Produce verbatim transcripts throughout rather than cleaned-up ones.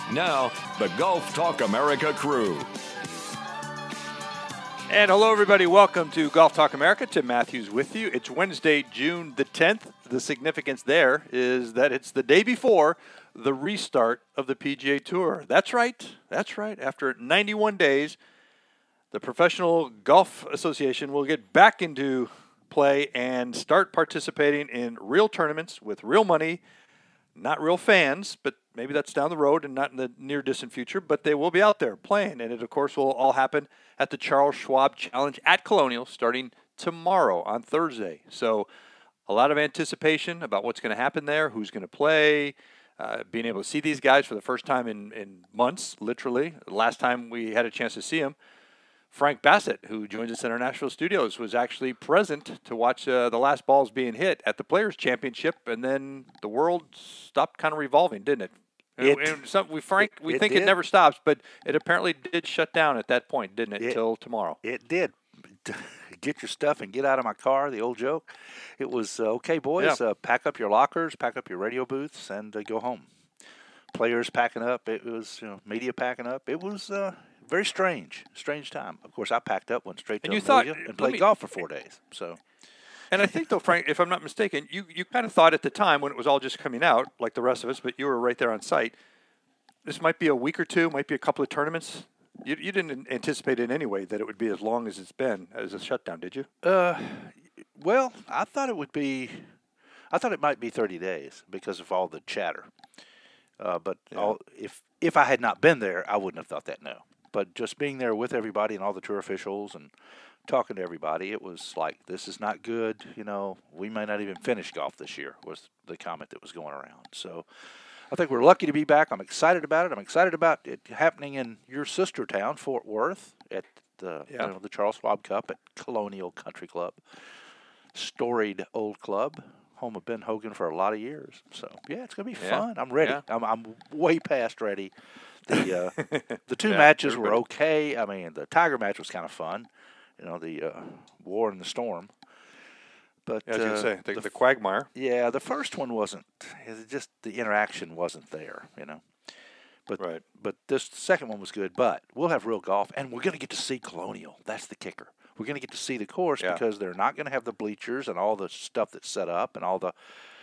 Now, the Golf Talk America crew. And hello, everybody. Welcome to Golf Talk America. Tim Matthews with you. It's Wednesday, June the tenth. The significance there is that it's the day before the restart of the P G A Tour. That's right. That's right. After ninety-one days, the Professional Golf Association will get back into play and start participating in real tournaments with real money. Not real fans, but maybe that's down the road and not in the near distant future, but they will be out there playing. And it, of course, will all happen at the Charles Schwab Challenge at Colonial starting tomorrow on Thursday. So a lot of anticipation about what's going to happen there, who's going to play, uh, being able to see these guys for the first time in, in months, literally. Last time we had a chance to see them, Frank Bassett, who joins us in our Nashville studios, was actually present to watch uh, the last balls being hit at the Players' Championship, and then the world stopped kind of revolving, didn't it? It, and, and some, we Frank, it, we it think did. it never stops, but it apparently did shut down at that point, didn't it, it until tomorrow? It did. Get your stuff and get out of my car, the old joke. It was, uh, okay, boys, Yeah. uh, pack up your lockers, pack up your radio booths, and uh, go home. Players packing up. It was, you know, media packing up. It was uh, very strange, strange time. Of course, I packed up, went straight to And you thought- Amelia, and let played me- golf for four days. So, And I think, though, Frank, if I'm not mistaken, you, you kind of thought at the time when it was all just coming out, like the rest of us, but you were right there on site, this might be a week or two, might be a couple of tournaments. You, you didn't anticipate in any way that it would be as long as it's been as a shutdown, did you? uh, well, I thought it would be, I thought it might be thirty days because of all the chatter. Uh, but Yeah. all, if if I had not been there, I wouldn't have thought that. No, but just being there with everybody and all the tour officials and talking to everybody, it was like, this is not good. You know, we may not even finish golf this year, was the comment that was going around. So I think we're lucky to be back. I'm excited about it. I'm excited about it happening in your sister town, Fort Worth, at the Yeah. you know, the Charles Schwab Cup at Colonial Country Club, storied old club, home of Ben Hogan for a lot of years. So yeah, it's gonna be Yeah. fun. I'm ready. Yeah. I'm I'm way past ready. The uh, the two Yeah, matches were everybody- okay. I mean, the Tiger match was kind of fun. You know, the uh, War in the Storm. But Yeah, I was going uh, to say, the, the the quagmire. yeah, the first one wasn't. It just the interaction wasn't there, you know. But Right. but this second one was good. But we'll have real golf, and we're going to get to see Colonial. That's the kicker. We're going to get to see the course Yeah. because they're not going to have the bleachers and all the stuff that's set up and all the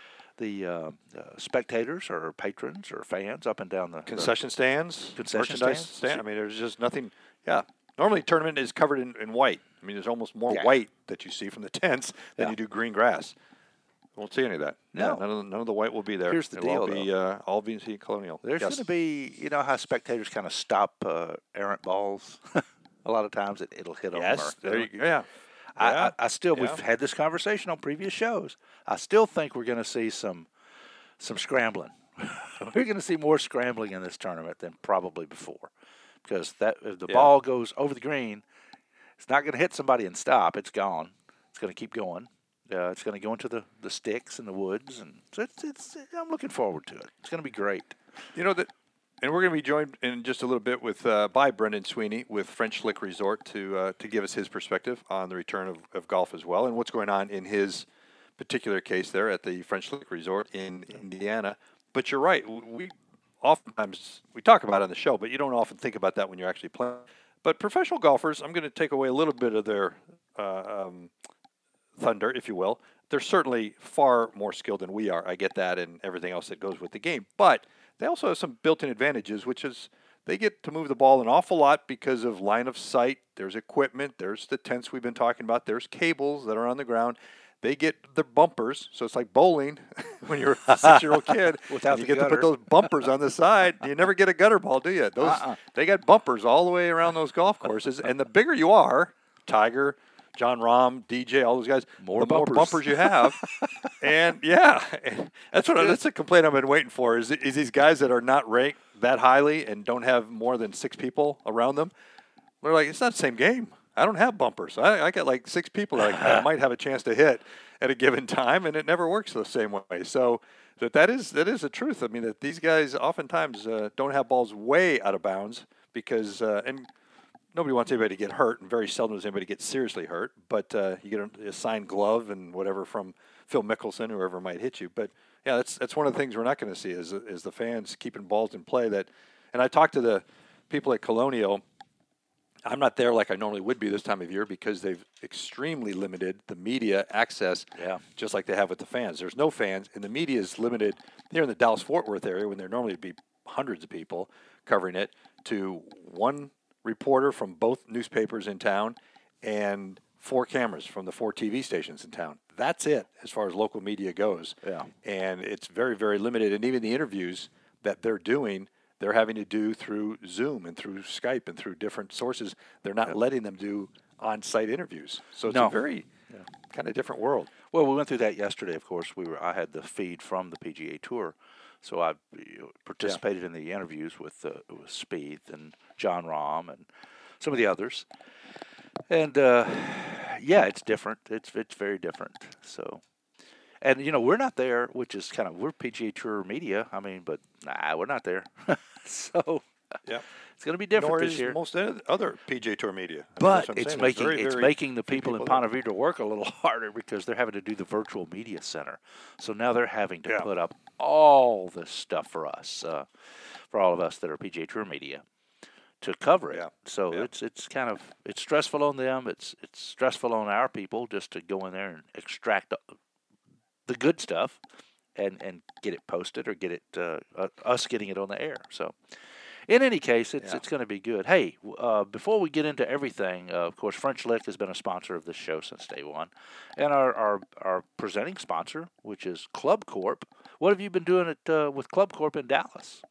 the uh, uh, spectators or patrons or fans up and down the the- Concession stands, Concession merchandise stands? stand. I mean, there's just nothing. Yeah. Normally, tournament is covered in, in white. I mean, there's almost more Yeah. white that you see from the tents than Yeah. you do green grass. Won't see any of that. No. Yeah, none of the, none of the white will be there. Here's the It'll all deal, be uh, all be Colonial. There's Yes. going to be, you know, how spectators kind of stop uh, errant balls. A lot of times it, it'll hit them. Yes, or, there you go. Yeah. I, Yeah. I, I still, Yeah. we've had this conversation on previous shows. I still think we're going to see some, some scrambling. We're going to see more scrambling in this tournament than probably before, because that if the Yeah. ball goes over the green, it's not going to hit somebody and stop. It's gone. It's going to keep going. Uh, it's going to go into the, the sticks and the woods, and so it's, it's. I'm looking forward to it. It's going to be great. You know that, and we're going to be joined in just a little bit with uh, by Brendan Sweeney with French Lick Resort to uh, to give us his perspective on the return of, of golf as well, and what's going on in his particular case there at the French Lick Resort in Indiana. But you're right. We oftentimes we talk about it on the show, but you don't often think about that when you're actually playing. But professional golfers, I'm going to take away a little bit of their uh, um, thunder, if you will. They're certainly far more skilled than we are. I get that and everything else that goes with the game. But they also have some built-in advantages, which is they get to move the ball an awful lot because of line of sight. There's equipment. There's the tents we've been talking about. There's cables that are on the ground. They get the bumpers, so it's like bowling when you're a six-year-old kid. Without you the get to put gutter. those bumpers on the side. You never get a gutter ball, do you? Those Uh-uh. They got bumpers all the way around those golf courses, and the bigger you are, Tiger, John Rahm, D J, all those guys, More the more bumpers. bumpers you have. And yeah, that's what I, that's a complaint I've been waiting for is is these guys that are not ranked that highly and don't have more than six people around them. They're like, it's not the same game. I don't have bumpers. I, I got like six people that I, I might have a chance to hit at a given time, and it never works the same way. So that that is that is the truth. I mean, that these guys oftentimes uh, don't have balls way out of bounds because uh, and nobody wants anybody to get hurt, and very seldom does anybody get seriously hurt. But uh, you get a, a signed glove and whatever from Phil Mickelson, whoever might hit you. But yeah, that's that's one of the things we're not going to see is is the fans keeping balls in play that And I talked to the people at Colonial. I'm not there like I normally would be this time of year because they've extremely limited the media access, Yeah. just like they have with the fans. There's no fans, and the media is limited here in the Dallas-Fort Worth area when there normally would be hundreds of people covering it to one reporter from both newspapers in town and four cameras from the four T V stations in town. That's it as far as local media goes. Yeah. And it's very, very limited. And even the interviews that they're doing, they're having to do through Zoom and through Skype and through different sources. They're not Yep. you them do on-site interviews. So it's No. a very kind of different world. Well, we went through that yesterday. Of course, we were. I had the feed from the P G A Tour, so I you know, participated in the interviews with uh, with Spieth and John Rahm and some of the others. And uh, yeah, it's different. It's it's very different. So, and you know, we're not there, which is kind of we're P G A Tour media. I mean, but nah, we're not there. So Yeah. it's going to be different Nor this is year. most other P G A Tour media. I mean, But that's what I'm it's saying. There's making very, it's very making the few people, in there. Ponte Vedra work a little harder because they're having to do the virtual media center. So now they're having to Yeah. put up all this stuff for us, uh, for all of us that are P G A Tour media, to cover it. Yeah. So Yeah. it's it's kind of it's stressful on them. It's it's stressful on our people just to go in there and extract the good stuff and and get it posted or get it uh, uh, us getting it on the air. So. In any case, it's Yeah. it's going to be good. Hey, uh, before we get into everything, uh, of course, French Lick has been a sponsor of this show since day one, and our our, our presenting sponsor, which is Club Corp. What have you been doing at uh, with Club Corp in Dallas?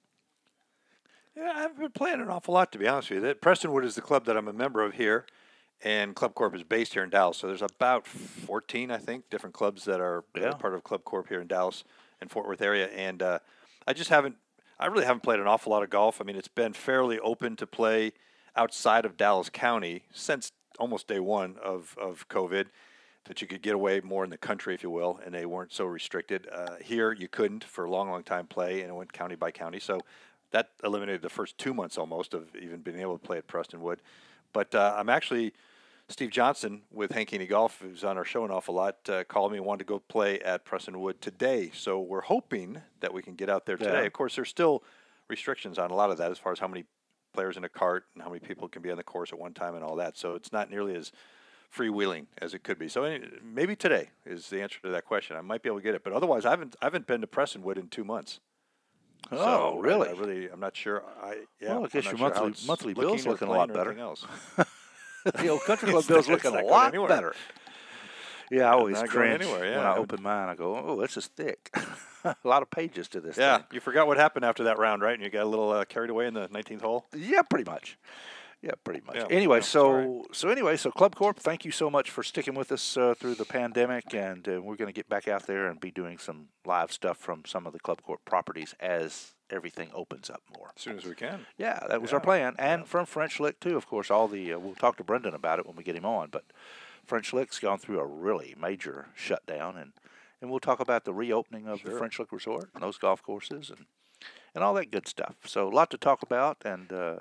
Yeah, I've been playing an awful lot, to be honest with you. Prestonwood is the club that I'm a member of here, and Club Corp is based here in Dallas. So there's about fourteen, I think, different clubs that are uh, Yeah. part of Club Corp here in Dallas and Fort Worth area. And uh, I just haven't, I really haven't played an awful lot of golf. I mean, it's been fairly open to play outside of Dallas County since almost day one of, of COVID, that you could get away more in the country, if you will, and they weren't so restricted. Uh, here, you couldn't for a long, long time play, and it went county by county. So that eliminated the first two months almost of even being able to play at Prestonwood. But uh, I'm actually, Steve Johnson with Hank Haney Golf, who's on our show an awful lot, uh, called me and wanted to go play at Prestonwood today. So we're hoping that we can get out there today. Yeah. Of course, there's still restrictions on a lot of that as far as how many players in a cart and how many people can be on the course at one time and all that. So it's not nearly as freewheeling as it could be. So any- maybe today is the answer to that question. I might be able to get it, but otherwise, I haven't I haven't been to Prestonwood in two months. Oh, So I- really? I, really, I'm not sure. I yeah. Well, I guess I'm your not sure how monthly- it's monthly looking bill's or looking a playing lot or better. anything else. The old Country Club It's bill's not- it's looking a not going lot anywhere. better. Yeah, I always not going cringe anywhere, yeah. when I open mine. I go, "Oh, this is thick." A lot of pages to this Yeah, thing. you forgot what happened after that round, right? And you got a little uh, carried away in the nineteenth hole. Yeah, pretty much. Yeah, pretty much. Yeah, anyway, yeah, so sorry. so anyway, so Club Corp, thank you so much for sticking with us uh, through the pandemic, and uh, we're going to get back out there and be doing some live stuff from some of the Club Corp properties as everything opens up more. As soon as we can. Yeah, that was Yeah, our plan, and from French Lick too, of course. All the uh, we'll talk to Brendan about it when we get him on, but French Lick's gone through a really major shutdown, and, and we'll talk about the reopening of the Sure. French Lick Resort and those golf courses and and all that good stuff. So a lot to talk about, and. Uh,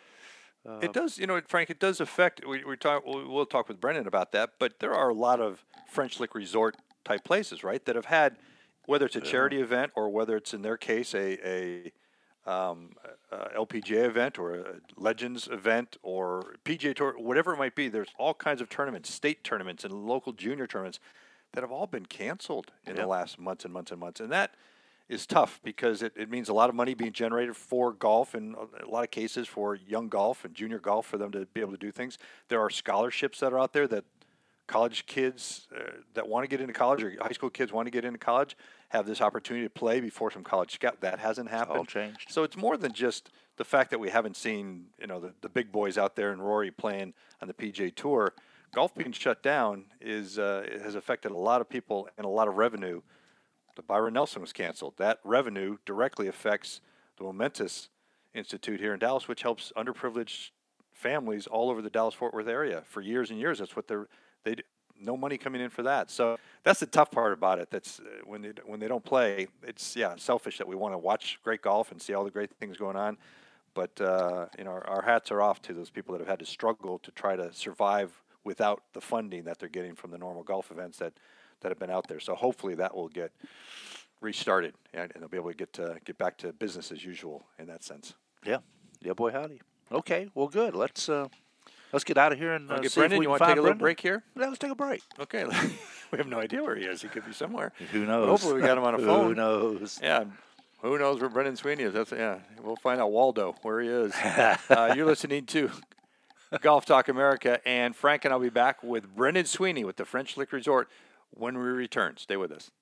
It does, you know, Frank. It does affect. We we talk. We'll, we'll talk with Brendan about that. But there are a lot of French Lick Resort type places, right, that have had, whether it's a charity event or whether it's in their case a a um, a L P G A event or a Legends event or P G A Tour, whatever it might be. There's all kinds of tournaments, state tournaments, and local junior tournaments that have all been canceled in Yeah. the last months and months and months, and that is tough because it, it means a lot of money being generated for golf and a lot of cases for young golf and junior golf for them to be able to do things. There are scholarships that are out there that college kids uh, that want to get into college or high school kids want to get into college have this opportunity to play before some college scout. That hasn't happened. all changed. So it's more than just the fact that we haven't seen, you know, the, the big boys out there and Rory playing on the P G A Tour. Golf being shut down is uh, it has affected a lot of people and a lot of revenue. The Byron Nelson was canceled. That revenue directly affects the Momentous Institute here in Dallas, which helps underprivileged families all over the Dallas-Fort Worth area for years and years. That's what they're they d- no money coming in for that. So that's the tough part about it. That's uh, when they when they don't play. It's yeah selfish that we want to watch great golf and see all the great things going on, but uh, you know our, our hats are off to those people that have had to struggle to try to survive without the funding that they're getting from the normal golf events that. that have been out there. So hopefully that will get restarted and, and they'll be able to get to, get back to business as usual in that sense. Yeah. Yeah, boy, howdy. Okay, well, good. Let's uh, let's get out of here and uh, Get see Brendan. if we You can want to find take a little Brendan. break here? Yeah, let's take a break. Okay. We have no idea where he is. He could be somewhere. Who knows? But hopefully we got him on a phone. Who knows? Yeah. Who knows where Brendan Sweeney is? That's yeah. We'll find out Waldo where he is. uh, you're listening to Golf Talk America, and Frank and I'll be back with Brendan Sweeney with the French Lick Resort when we return. Stay with us.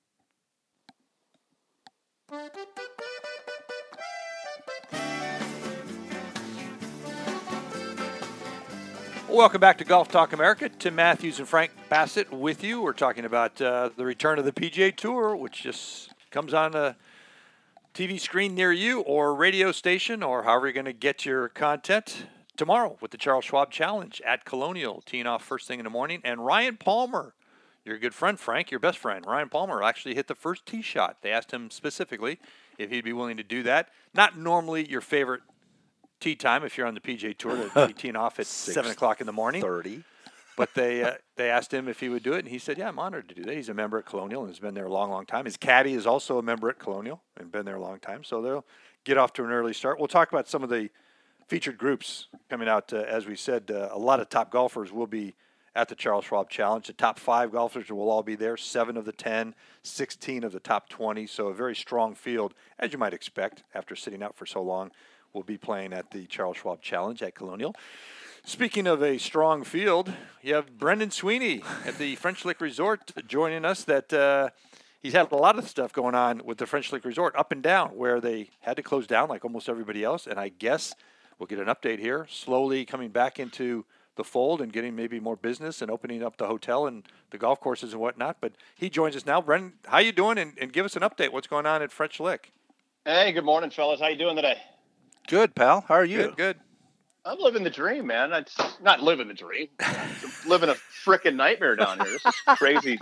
Welcome back to Golf Talk America. Tim Matthews and Frank Bassett with you. We're talking about uh, the return of the P G A Tour, which just comes on a T V screen near you or radio station or however you're going to get your content tomorrow with the Charles Schwab Challenge at Colonial, teeing off first thing in the morning. And Ryan Palmer, your good friend, Frank, your best friend, Ryan Palmer, actually hit the first tee shot. They asked him specifically if he'd be willing to do that. Not normally your favorite tee time if you're on the P G A Tour to be teeing off at seven o'clock in the morning. thirty. But they uh, they asked him if he would do it, and he said, yeah, I'm honored to do that. He's a member at Colonial and has been there a long, long time. His caddy is also a member at Colonial and been there a long time, so they'll get off to an early start. We'll talk about some of the featured groups coming out. Uh, as we said, uh, a lot of top golfers will be at the Charles Schwab Challenge. The top five golfers will all be there, seven of the ten, sixteen of the top twenty, so a very strong field, as you might expect after sitting out for so long. Will be playing at the Charles Schwab Challenge at Colonial. Speaking of a strong field, you have Brendan Sweeney at the French Lick Resort joining us. That uh, he's had a lot of stuff going on with the French Lick Resort, up and down, where they had to close down like almost everybody else. And I guess we'll get an update here, slowly coming back into the fold and getting maybe more business and opening up the hotel and the golf courses and whatnot. But he joins us now. Brendan, how you doing? And, and give us an update. What's going on at French Lick? Hey, good morning, fellas. How you doing today? Good, pal. How are you? Good, good. I'm living the dream, man. It's not living the dream. living a frickin' nightmare down here. This is crazy,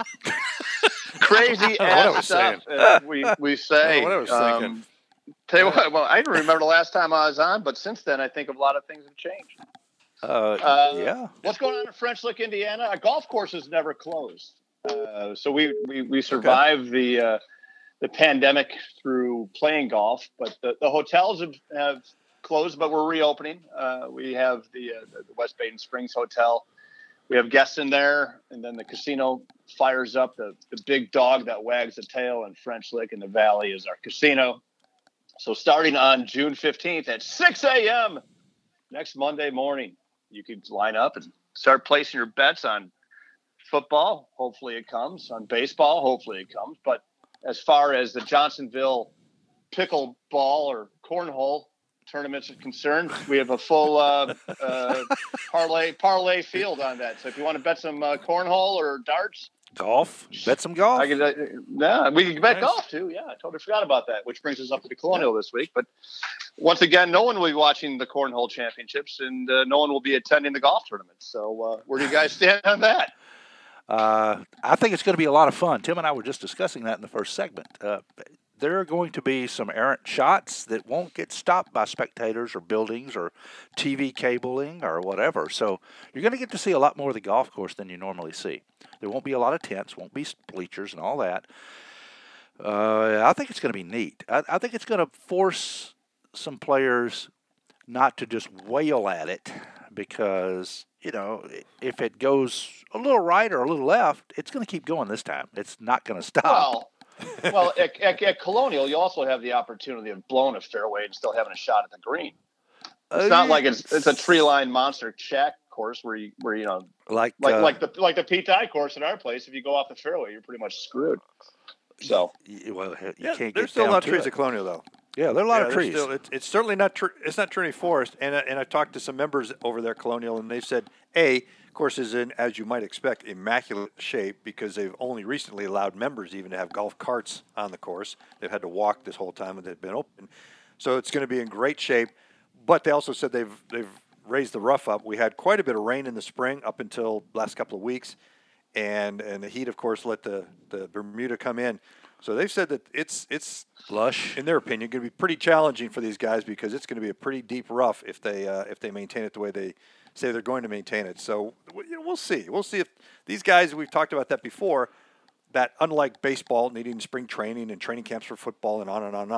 crazy ass stuff. As we we say. What I was thinking. Um, tell you what, well, I don't remember the last time I was on, but since then, I think a lot of things have changed. Uh, Uh, yeah. What's going on in French Lick, Indiana? A golf course is never closed. Uh, so we we we survived the uh, the pandemic through playing golf, but the, the hotels have, have closed, but we're reopening. Uh, we have the, uh, the West Baden Springs Hotel. We have guests in there, and then the casino fires up. The, the big dog that wags the tail in French Lick in the Valley is our casino. So starting on June fifteenth at six a.m. next Monday morning, you can line up and start placing your bets on football. Hopefully it comes. On baseball, hopefully it comes. But as far as the Johnsonville pickleball or cornhole tournaments are concerned, we have a full uh, uh, parlay parlay field on that. So if you want to bet some uh, cornhole or darts, Golf. Bet some golf. I can. Uh, yeah, we can bet Nice. golf too. Yeah, I totally forgot about that. Which brings us up to the Colonial this week. But once again, no one will be watching the cornhole championships, and uh, no one will be attending the golf tournament. So uh, where do you guys stand on that? Uh, I think it's going to be a lot of fun. Tim and I were just discussing that in the first segment. Uh, there are going to be some errant shots that won't get stopped by spectators or buildings or T V cabling or whatever. So you're going to get to see a lot more of the golf course than you normally see. There won't be a lot of tents, won't be bleachers and all that. Uh, I think it's going to be neat. I, I think it's going to force some players not to just wail at it because, you know, if it goes a little right or a little left, it's going to keep going this time. It's not going to stop. Well, well, at, at, at Colonial, you also have the opportunity of blowing a fairway and still having a shot at the green. It's Uh, not like it's it's a tree line monster shack course where you where you know like like uh, like the like the P T I course at our place. If you go off the fairway, you're pretty much screwed. So y- well, you Yeah, can't there's get still a down lot of to trees it. at Colonial, though. Yeah, there are a lot Yeah, of there's trees. Still, it's, it's certainly not tr- it's not Trinity Forest, and uh, and I talked to some members over there at Colonial, and they've said, A, course is in, as you might expect, immaculate shape because they've only recently allowed members even to have golf carts on the course. They've had to walk this whole time that they've been open, so it's going to be in great shape. But they also said they've they've raised the rough up. We had quite a bit of rain in the spring up until last couple of weeks, and and the heat, of course, let the the Bermuda come in. So they've said that it's it's Lush. in their opinion, going to be pretty challenging for these guys because it's going to be a pretty deep rough if they uh, if they maintain it the way they say they're going to maintain it. So you know, we'll see. We'll see if these guys, we've talked about that before, that unlike baseball needing spring training and training camps for football and on and on and on,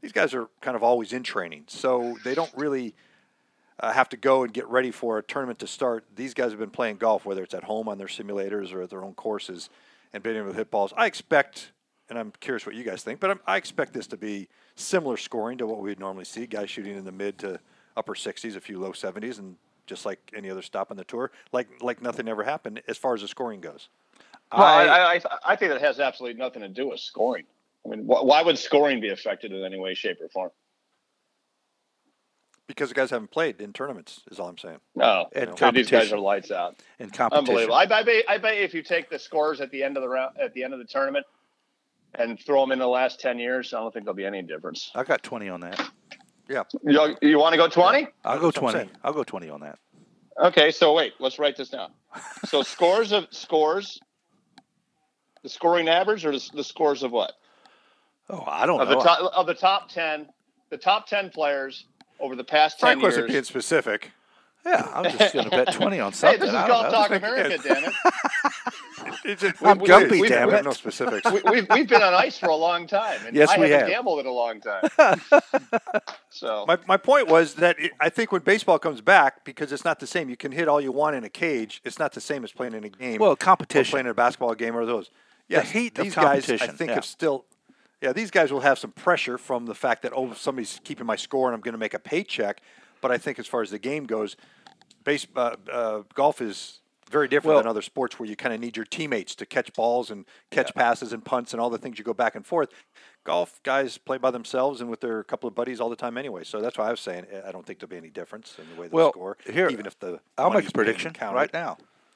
these guys are kind of always in training, so they don't really uh, have to go and get ready for a tournament to start. These guys have been playing golf, whether it's at home on their simulators or at their own courses, and being able to hit balls. I expect, and I'm curious what you guys think, but I'm, I expect this to be similar scoring to what we'd normally see, guys shooting in the mid to upper sixties, a few low seventies, and just like any other stop on the tour, like like nothing ever happened as far as the scoring goes. Well, I, I, I, I think that has absolutely nothing to do with scoring. I mean, wh- why would scoring be affected in any way, shape, or form? Because the guys haven't played in tournaments, is all I'm saying. No, And you know, these guys competition. are lights out. In competition. Unbelievable. I, I, bet, I bet if you take the scores at the end of the round, at the end of the tournament, and throw them in the last ten years, I don't think there'll be any difference. I got twenty on that. Yeah. You, you want to go twenty? I'll go That's what I'm twenty. saying. I'll go twenty on that. Okay, so wait, let's write this down. So scores of scores, the scoring average, or the, the scores of what? Oh, I don't Of know. the top of the top ten, the top ten players over the past ten Frank wasn't years. being specific. Yeah, I'm just going to bet twenty on Hey, something. this is I don't Golf know. Talk Just make- America, damn it. It's just- I'm we- gumpy, we- damn we it. have no specifics. we, we've we've been on ice for a long time, and Yes, I we haven't have. gambled in a long time. So My my point was that it, I think when baseball comes back, because it's not the same. You can hit all you want in a cage. It's not the same as playing in a game. Well, or competition. playing in a basketball game or those. Yes, heat of these guys I competition, think yeah. have still. Yeah, these guys will have some pressure from the fact that oh somebody's keeping my score and I'm going to make a paycheck. But I think as far as the game goes, base uh, uh, golf is very different Well- than other sports where you kind of need your teammates to catch balls and catch passes and punts and all the things you go back and forth. Golf guys play by themselves and with their couple of buddies all the time anyway. So that's why I was saying eh, I don't think there'll be any difference in the way they Well, score. here, even if the I'll make money's a being prediction counted. right now.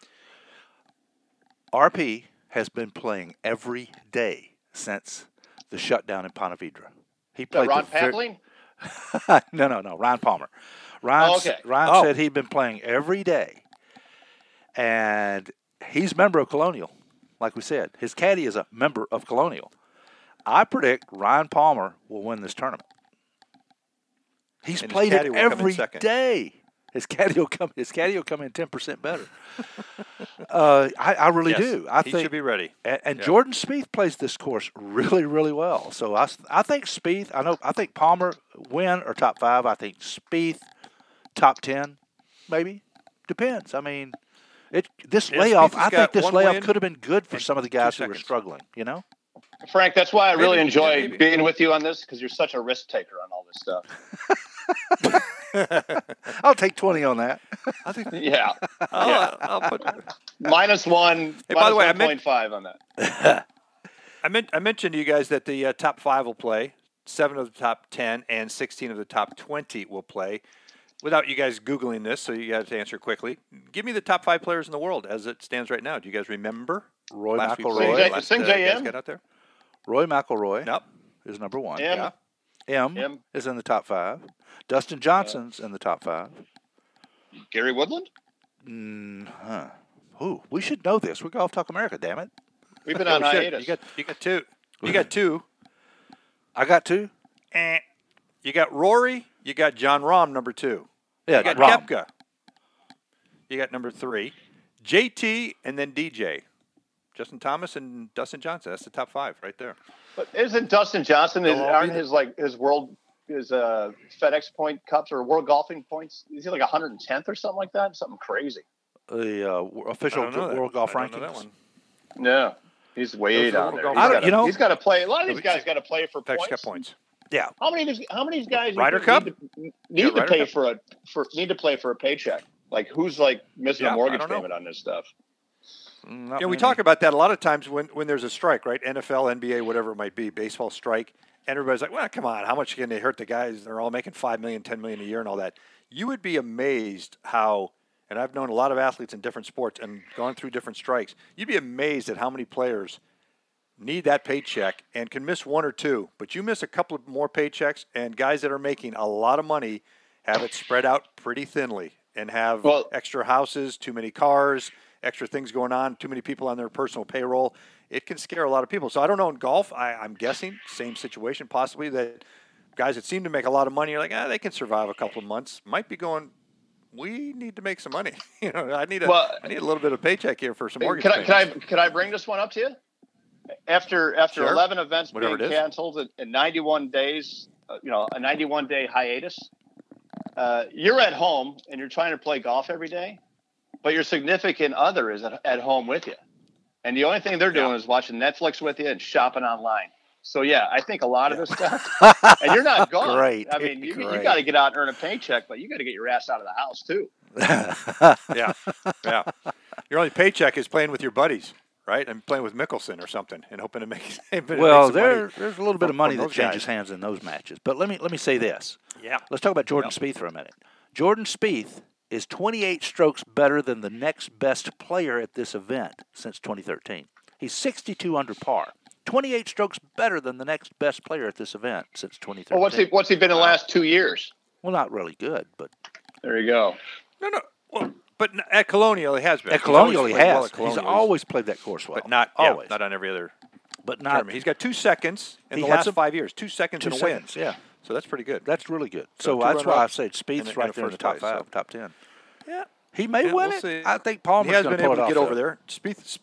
R P has been playing every day since the shutdown in Ponte Vedra. He uh, played Ron the ver- Papling, no, no, no. Ryan Palmer. Ryan, Oh, s- okay. Ryan Oh. said he'd been playing every day, and he's a member of Colonial. Like we said, his caddy is a member of Colonial. I predict Ryan Palmer will win this tournament. He's And his played caddy it will come in every second. day. His caddy will come. His caddy will come in ten percent better. uh, I, I really Yes, do. I he think should be ready. and, and Yeah. Jordan Spieth plays this course really, really well. So I, s- I think Spieth. I know. I think Palmer win or top five. I think Spieth top ten, maybe. Depends. I mean, it this Yeah, layoff. Spieth has I think got this one layoff win could have been good for and some of the two guys who were seconds. struggling. You know. Frank. That's why I really Maybe, enjoy yeah, maybe. being with you on this because you're such a risk taker on all this stuff. I'll take twenty on that. I think Yeah, I'll, I'll put. minus one. Hey, by the way, I one meant- point five on that. I, meant, I mentioned to you guys that the uh, top five will play. Seven of the top ten and sixteen of the top twenty will play. Without you guys Googling this, so you guys to answer quickly. Give me the top five players in the world as it stands right now. Do you guys remember? Roy Last week, McIlroy. Sing- last, Sing uh, J guys M? got out there? Roy McIlroy Nope. is number one. M. Yeah. M, M. is in the top five. Dustin Johnson's in the top five. Gary Woodland. Mm, huh. Ooh, we should know this. We're Golf Talk America, damn it. We've been Oh, on shit. hiatus. You got you got two. You got two. I got two. Eh. You got Rory. You got John Rahm, number two. Yeah, You got Rahm. Koepka. You got number three. J T and then D J. Justin Thomas and Dustin Johnson. That's the top five right there. But isn't Dustin Johnson? Is, They'll all be aren't there. his like his world his uh, FedEx point cups or world golfing points? Is he like one hundred tenth or something like that? Something crazy. The uh, w- official I don't know that. World Golf I don't know Rankings. that one. No, he's way Those are down World there. Golf He's I don't- gotta- you know- he's got to play. A lot of these Nobody- guys got to play for Facts points. got points. Yeah. How many? of these- How many of these guys Ryder need, Cup? to, need Yeah, to Ryder pay Cup. for a for need to play for a paycheck? Like who's like missing Yeah, a I mortgage don't know. payment on this stuff? Not Yeah, we many. talk about that a lot of times when, when there's a strike, right? N F L, N B A, whatever it might be, baseball strike. And everybody's like, well, come on, how much can they hurt the guys? They're all making five million dollars, ten million dollars a year and all that. You would be amazed how, and I've known a lot of athletes in different sports and gone through different strikes. You'd be amazed at how many players need that paycheck and can miss one or two. But you miss a couple of more paychecks, and guys that are making a lot of money have it spread out pretty thinly and have Well- extra houses, too many cars, extra things going on, too many people on their personal payroll. It can scare a lot of people. So I don't know in golf. I, I'm guessing same situation possibly that guys that seem to make a lot of money are like, ah, they can survive a couple of months. Might be going, we need to make some money. you know, I need a, Well, I need a little bit of paycheck here for some mortgage Can I, can I payments. can I bring this one up to you? After after Sure. eleven events Whatever being it is. canceled in, in ninety-one days, uh, you know, a ninety-one day hiatus. Uh, you're at home and you're trying to play golf every day, but your significant other is at, at home with you. And the only thing they're doing yeah. is watching Netflix with you and shopping online. So, yeah, I think a lot yeah. of this stuff, and you're not gone. Great. I mean, you, you got to get out and earn a paycheck, but you got to get your ass out of the house, too. yeah. Yeah. Your only paycheck is playing with your buddies, right? And playing with Mickelson or something and hoping to make, well, make there, there's a little bit from, of money that changes guys. hands in those matches. But let me let me say this. Yeah. Let's talk about Jordan yeah. Spieth for a minute. Jordan Spieth is twenty-eight strokes better than the next best player at this event since twenty thirteen. He's sixty-two under par. twenty-eight strokes better than the next best player at this event since twenty thirteen. Well, what's he, what's he been in the last two years? Well, not really good, but. There you go. No, no. Well, but at Colonial, he has been. At Colonial, he has. Well at Colonial. He's always played that course well. But not, always. Yeah, not on every other But not. tournament. He's got two seconds in the last five years. Two seconds two in a seconds, win. yeah. So that's pretty good. That's really good. So, so that's why I said Spieth's in, right in there in the the top place, five, so. top ten. Yeah. He may yeah, win we'll it. see. I think Palmer's he has going been to pull able it to get off, over though. there. Spieth,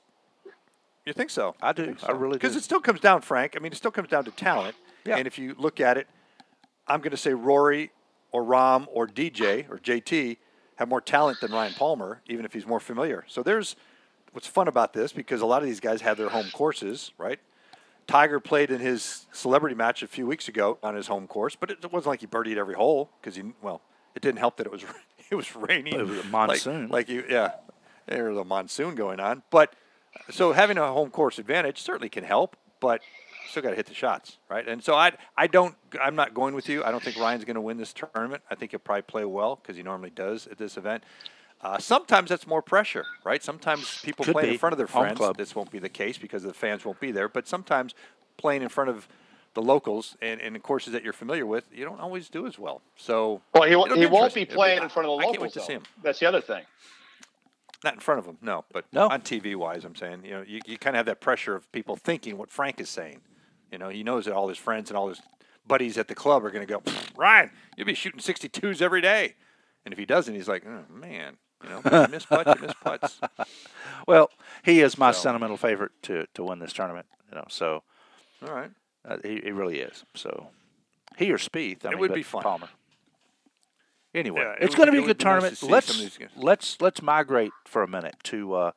you think so? I do. I, I so. really do. Because it still comes down, Frank. I mean, it still comes down to talent. Yeah. And if you look at it, I'm going to say Rory or Rahm or D J or J T have more talent than Ryan Palmer, even if he's more familiar. So there's what's fun about this, because a lot of these guys have their home courses, right? Tiger played in his celebrity match a few weeks ago on his home course, but it wasn't like he birdied every hole because he, well, it didn't help that it was it was raining. It was a monsoon. Like, like you, yeah, there was a monsoon going on. But so having a home course advantage certainly can help, but you still got to hit the shots, right? And so I, I don't, I'm not going with you. I don't think Ryan's going to win this tournament. I think he'll probably play well because he normally does at this event. Uh, sometimes that's more pressure, right? Sometimes people Could play be. in front of their Home friends. club. This won't be the case because the fans won't be there. But sometimes playing in front of the locals and, and the courses that you're familiar with, you don't always do as well. So well, he, he be won't be It'll playing be, in front of the I locals. can't wait to though. see him. That's the other thing. Not in front of them, no. But no. on T V wise, I'm saying, you know, you, you kind of have that pressure of people thinking what Frank is saying. You know, he knows that all his friends and all his buddies at the club are going to go, Ryan, you'll be shooting sixty-twos every day. And if he doesn't, he's like, oh, man. You know, you miss putts, you miss putts. Well, he is my So. sentimental favorite to, to win this tournament. You know, so All right. uh, he, he really is. So he or Spieth, I It mean, would but be fun. Palmer. Anyway, Yeah, it it's would going to be- be a it good would be nice tournament. to see let's some of these guys. let's let's migrate for a minute to uh,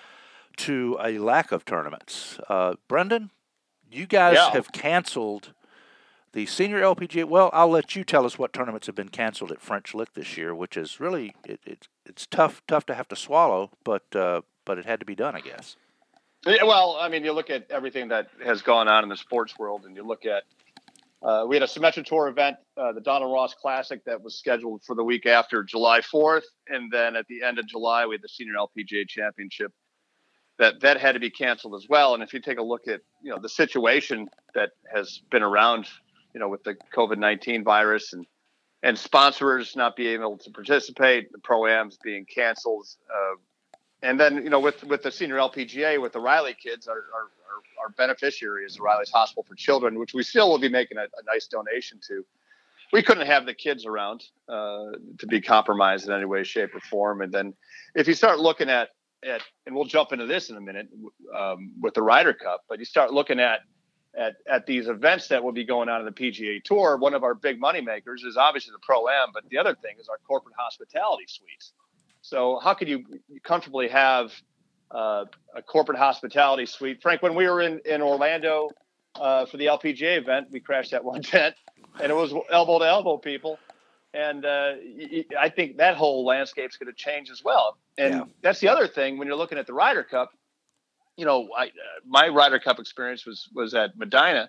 to a lack of tournaments. Uh, Brendan, you guys Yeah. have canceled the Senior L P G A. Well, I'll let you tell us what tournaments have been canceled at French Lick this year, which is really it, it, it's tough tough to have to swallow, but uh, but it had to be done, I guess. Yeah, well, I mean, you look at everything that has gone on in the sports world, and you look at uh, we had a Symetra Tour event, uh, the Donald Ross Classic, that was scheduled for the week after July fourth, and then at the end of July, we had the Senior L P G A Championship. That that had to be canceled as well. And if you take a look at you know the situation that has been around, you know, with the COVID nineteen virus and and sponsors not being able to participate, the pro-ams being canceled. Uh, and then, you know, with, with the Senior L P G A, with the Riley kids, our, our, our, our beneficiary is the Riley's Hospital for Children, which we still will be making a, a nice donation to. We couldn't have the kids around uh, to be compromised in any way, shape, or form. And then if you start looking at, at and we'll jump into this in a minute um, with the Ryder Cup, but you start looking at, At, at these events that will be going on in the P G A Tour, one of our big money makers is obviously the Pro-Am, but the other thing is our corporate hospitality suites. So how could you comfortably have uh, a corporate hospitality suite? Frank, when we were in, in Orlando uh, for the L P G A event, we crashed that one tent, and it was elbow to elbow people. And uh, I think that whole landscape's going to change as well. And yeah. That's the other thing when you're looking at the Ryder Cup. You know, I, uh, my Ryder Cup experience was was at Medina,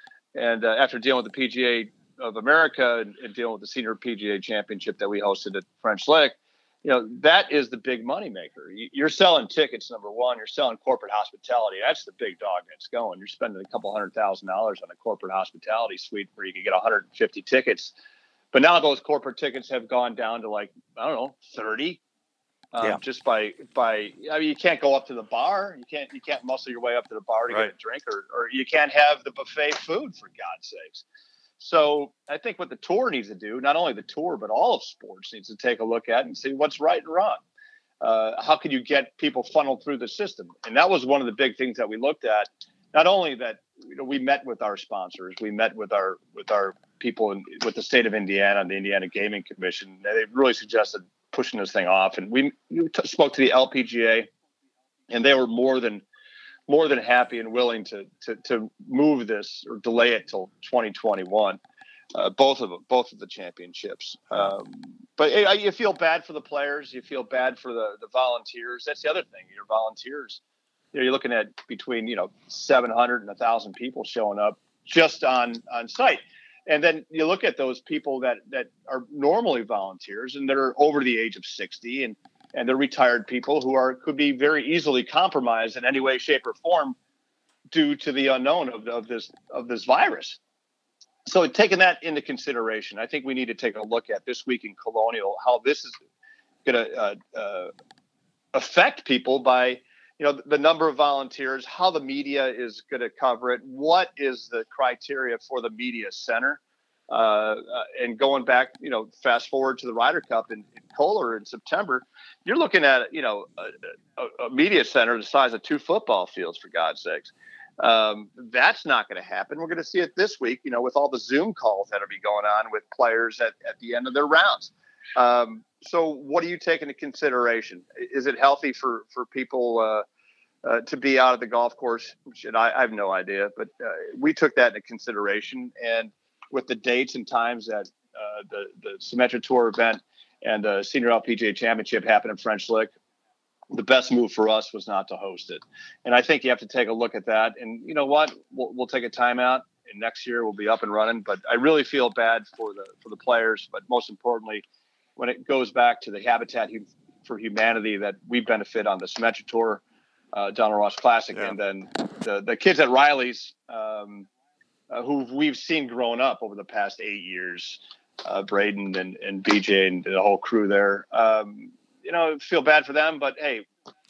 and uh, after dealing with the P G A of America and, and dealing with the Senior P G A Championship that we hosted at French Lick, you know, that is the big money maker. You're selling tickets, number one. You're selling corporate hospitality. That's the big dog that's going. You're spending a couple hundred thousand dollars on a corporate hospitality suite where you can get one hundred fifty tickets. But now those corporate tickets have gone down to like, I don't know, thirty. Um, yeah. Just by, by, I mean, you can't go up to the bar. You can't, you can't muscle your way up to the bar to right. get a drink, or, or you can't have the buffet food, for God's sakes. So I think what the tour needs to do, not only the tour, but all of sports needs to take a look at and see what's right and wrong. Uh, how can you get people funneled through the system? And that was one of the big things that we looked at. Not only that, you know, we met with our sponsors, we met with our, with our people in, with the state of Indiana and the Indiana Gaming Commission. They really suggested pushing this thing off. And we, we t- spoke to the L P G A, and they were more than more than happy and willing to to, to move this or delay it till twenty twenty-one. Uh, both of them, both of the championships. Um, but uh, you feel bad for the players. You feel bad for the, the volunteers. That's the other thing. Your volunteers, you know, you're looking at between, you know, seven hundred and one thousand people showing up just on, on site. And then you look at those people that, that are normally volunteers and that are over the age of sixty, and, and they're retired people who are could be very easily compromised in any way, shape, or form due to the unknown of, of this of this virus. So taking that into consideration, I think we need to take a look at this week in Colonial, how this is going to uh, uh, affect people by, you know, the number of volunteers, how the media is going to cover it, what is the criteria for the media center, uh, uh, and going back, you know, fast forward to the Ryder Cup in, in Kohler in September, you're looking at, you know, a, a, a media center the size of two football fields, for God's sakes. Um, that's not going to happen. We're going to see it this week, you know, with all the Zoom calls that will be going on with players at, at the end of their rounds. Um, so what do you take into consideration? Is it healthy for, for people, uh, uh, to be out of the golf course? Which, I, I have no idea, but, uh, we took that into consideration, and with the dates and times that, uh, the, the Symetra Tour event and the Senior L P G A Championship happened in French Lick, the best move for us was not to host it. And I think you have to take a look at that. And you know what? We'll, we'll take a timeout, and next year we'll be up and running. But I really feel bad for the for the players. But most importantly, when it goes back to the Habitat for Humanity that we benefit on the Symetra Tour, uh, Donald Ross Classic, yeah. and then the, the kids at Riley's, um, uh, who we've seen growing up over the past eight years, uh, Braden and, and B J and the whole crew there. Um, you know, feel bad for them, but hey,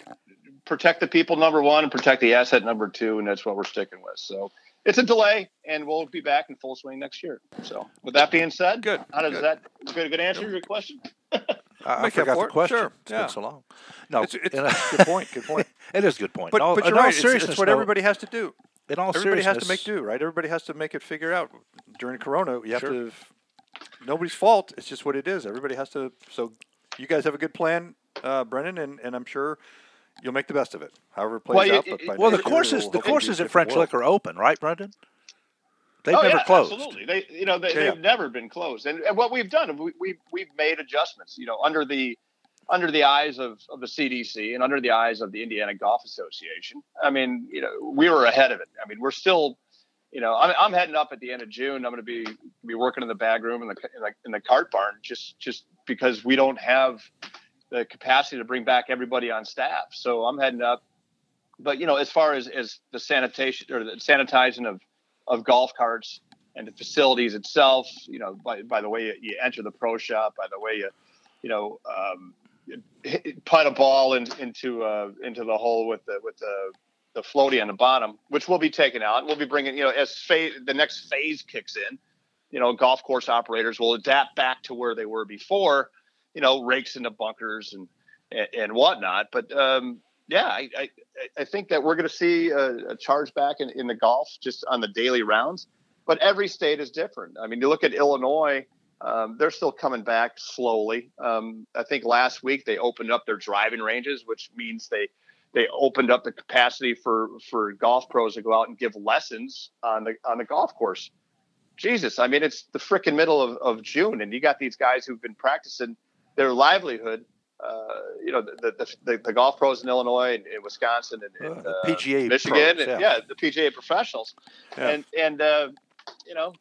protect the people, number one, and protect the asset, number two, and that's what we're sticking with. So it's a delay, and we'll be back in full swing next year. So with that being said, good. How does good. that good, good answer your question? I, I forgot the question. Sure. It's yeah. been so long. No, it's, it's a good point. Good point. It is a good point. But, all, but you're right. It's, it's what no, everybody has to do. In all everybody has to seriousness, make do, right? Everybody has to make it figure out during Corona. You have sure. to. Nobody's fault. It's just what it is. Everybody has to. So you guys have a good plan, uh, Brennan, and, and I'm sure you'll make the best of it. However it plays well, out. You, but well, the courses, the courses at French Lick are open, right, Brendan? They've oh, never yeah, closed. Absolutely, they, you know, they, yeah, they've yeah. never been closed. And, and what we've done, we, we we've made adjustments, you know, under the under the eyes of, of the C D C and under the eyes of the Indiana Golf Association. I mean, you know, we were ahead of it. I mean, we're still, you know, I'm, I'm heading up at the end of June. I'm going to be be working in the bag room in the in the, in the cart barn, just just because we don't have the capacity to bring back everybody on staff. So I'm heading up. But, you know, as far as, as the sanitation or the sanitizing of, of golf carts and the facilities itself, you know, by, by the way you, you enter the pro shop, by the way you, you know, um, hit, putt a ball in, into uh, into the hole with the with the the floaty on the bottom, which will be taken out. We'll be bringing, you know, as phase, the next phase kicks in, you know, golf course operators will adapt back to where they were before, you know, rakes into bunkers and and, and whatnot. But um, yeah, I, I I think that we're going to see a, a charge back in, in the golf just on the daily rounds. But every state is different. I mean, you look at Illinois. Um, they're still coming back slowly. Um, I think last week they opened up their driving ranges, which means they they opened up the capacity for, for golf pros to go out and give lessons on the on the golf course. Jesus, I mean, it's the frickin' middle of, of June, and you got these guys who've been practicing their livelihood. Uh, you know, the, the the the golf pros in Illinois and in Wisconsin and, and uh, P G A Michigan, pros, and, yeah. yeah, the P G A professionals, Yeah. and and uh, you know.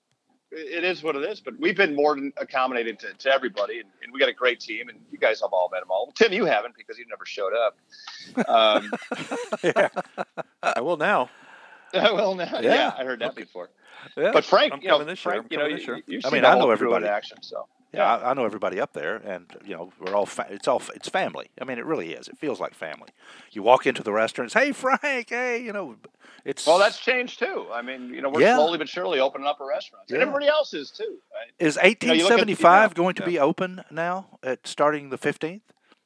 It is what it is, but we've been more than accommodating to, to everybody, and, and we got a great team, and you guys have all met them all. Tim, you haven't because you never showed up. Um, yeah. I will now. well, now, yeah. yeah, I heard that okay. before. Yeah. But Frank, I'm you know, coming this year. Frank, I'm you know, coming this year. you, you've I seen mean, the I whole know crew in everybody. action, so. Yeah, I, I know everybody up there, and you know we're all. Fa- it's all. It's family. I mean, it really is. It feels like family. You walk into the restaurants. Hey, Frank. Hey, you know, it's. Well, that's changed too. I mean, you know, we're yeah. slowly but surely opening up our restaurants, yeah. and everybody else is too. Right? Is eighteen seventy-five you know, going to yeah. be open now at starting the fifteenth,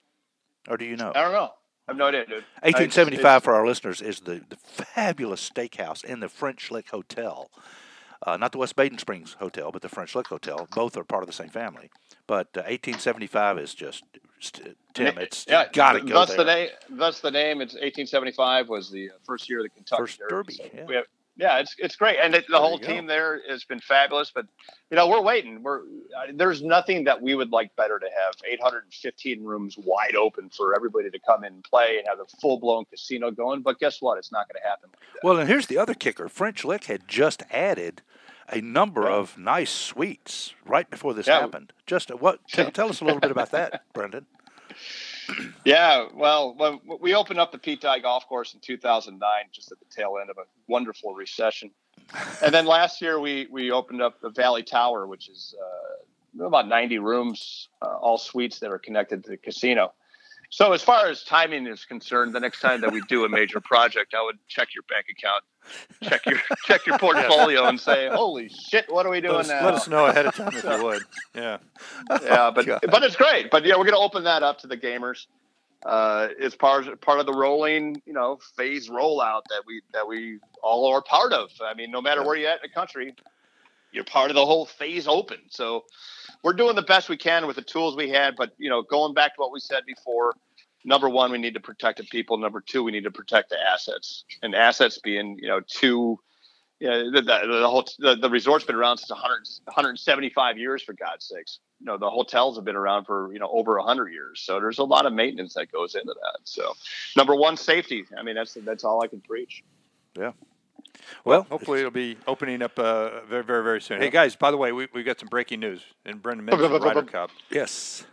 or do you know? I don't know. I have no idea, dude. eighteen seventy-five for our listeners is the, the fabulous steakhouse in the French Lick Hotel. Uh, not the West Baden Springs Hotel, but the French Lick Hotel. Both are part of the same family. But uh, eighteen seventy-five is just, st- Tim, it's yeah, got to go that's there. The name, that's the name. It's eighteen seventy-five was the first year of the Kentucky First Derby. Derby, So yeah. we have, yeah, it's it's great, and it, the There whole you team go. there has been fabulous. But you know, we're waiting. We're uh, there's nothing that we would like better to have eight hundred fifteen rooms wide open for everybody to come in and play and have a full blown casino going. But guess what? It's not going to happen like that. Well, and here's the other kicker. French Lick had just added a number Yeah. of nice suites right before this Yeah. happened. Just uh, what? Tell, tell us a little bit about that, Brendan. Yeah, well, when we opened up the Pete Dye Golf Course in two thousand nine, just at the tail end of a wonderful recession. And then last year we, we opened up the Valley Tower, which is uh, about ninety rooms, uh, all suites that are connected to the casino. So as far as timing is concerned, the next time that we do a major project, I would check your bank account, check your check your portfolio, and say, "Holy shit, what are we doing Let us, now?" let us know ahead of time if you would. Yeah. Yeah, but God. but it's great. But yeah, we're going to open that up to the gamers. Uh, it's part part of the rolling, you know, phase rollout that we that we all are part of. I mean, no matter Yeah. where you're at in the country, you're part of the whole phase open. So we're doing the best we can with the tools we had. But you know, going back to what we said before, number one, we need to protect the people. Number two, we need to protect the assets. And assets being, you know, two. Yeah, the, the, the whole the, the resort's been around since one hundred, one hundred seventy-five years, for God's sakes. You know, the hotels have been around for, you know, over one hundred years. So there's a lot of maintenance that goes into that. So number one, safety. I mean, that's that's all I can preach. Yeah. Well, Well, hopefully it'll be opening up uh, very, very, very soon. Hey, guys, by the way, we, we've got some breaking news. And Brendan mentioned the Ryder Cup. yes.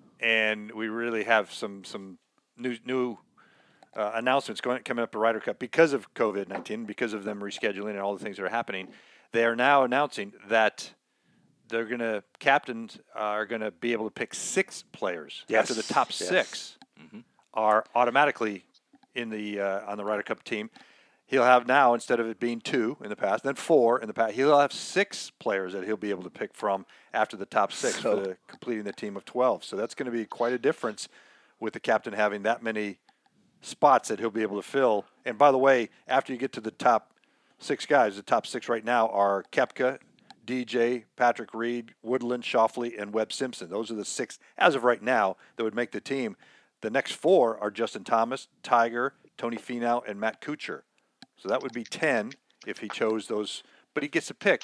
And we really have some some new new uh, announcements going coming up the Ryder Cup because of COVID nineteen, because of them rescheduling and all the things that are happening. They are now announcing that they're going to captains are going to be able to pick six players Yes, after the top yes. six Mhm. are automatically in the uh, on the Ryder Cup team. He'll have now, instead of it being two in the past, then four in the past, he'll have six players that he'll be able to pick from after the top six So- for the, completing the team of twelve. So that's going to be quite a difference with the captain having that many spots that he'll be able to fill. And by the way, after you get to the top six guys, the top six right now are Koepka, D J, Patrick Reed, Woodland, Schauffele, and Webb Simpson. Those are the six, as of right now, that would make the team. The next four are Justin Thomas, Tiger, Tony Finau, and Matt Kuchar. So that would be ten if he chose those. But he gets to pick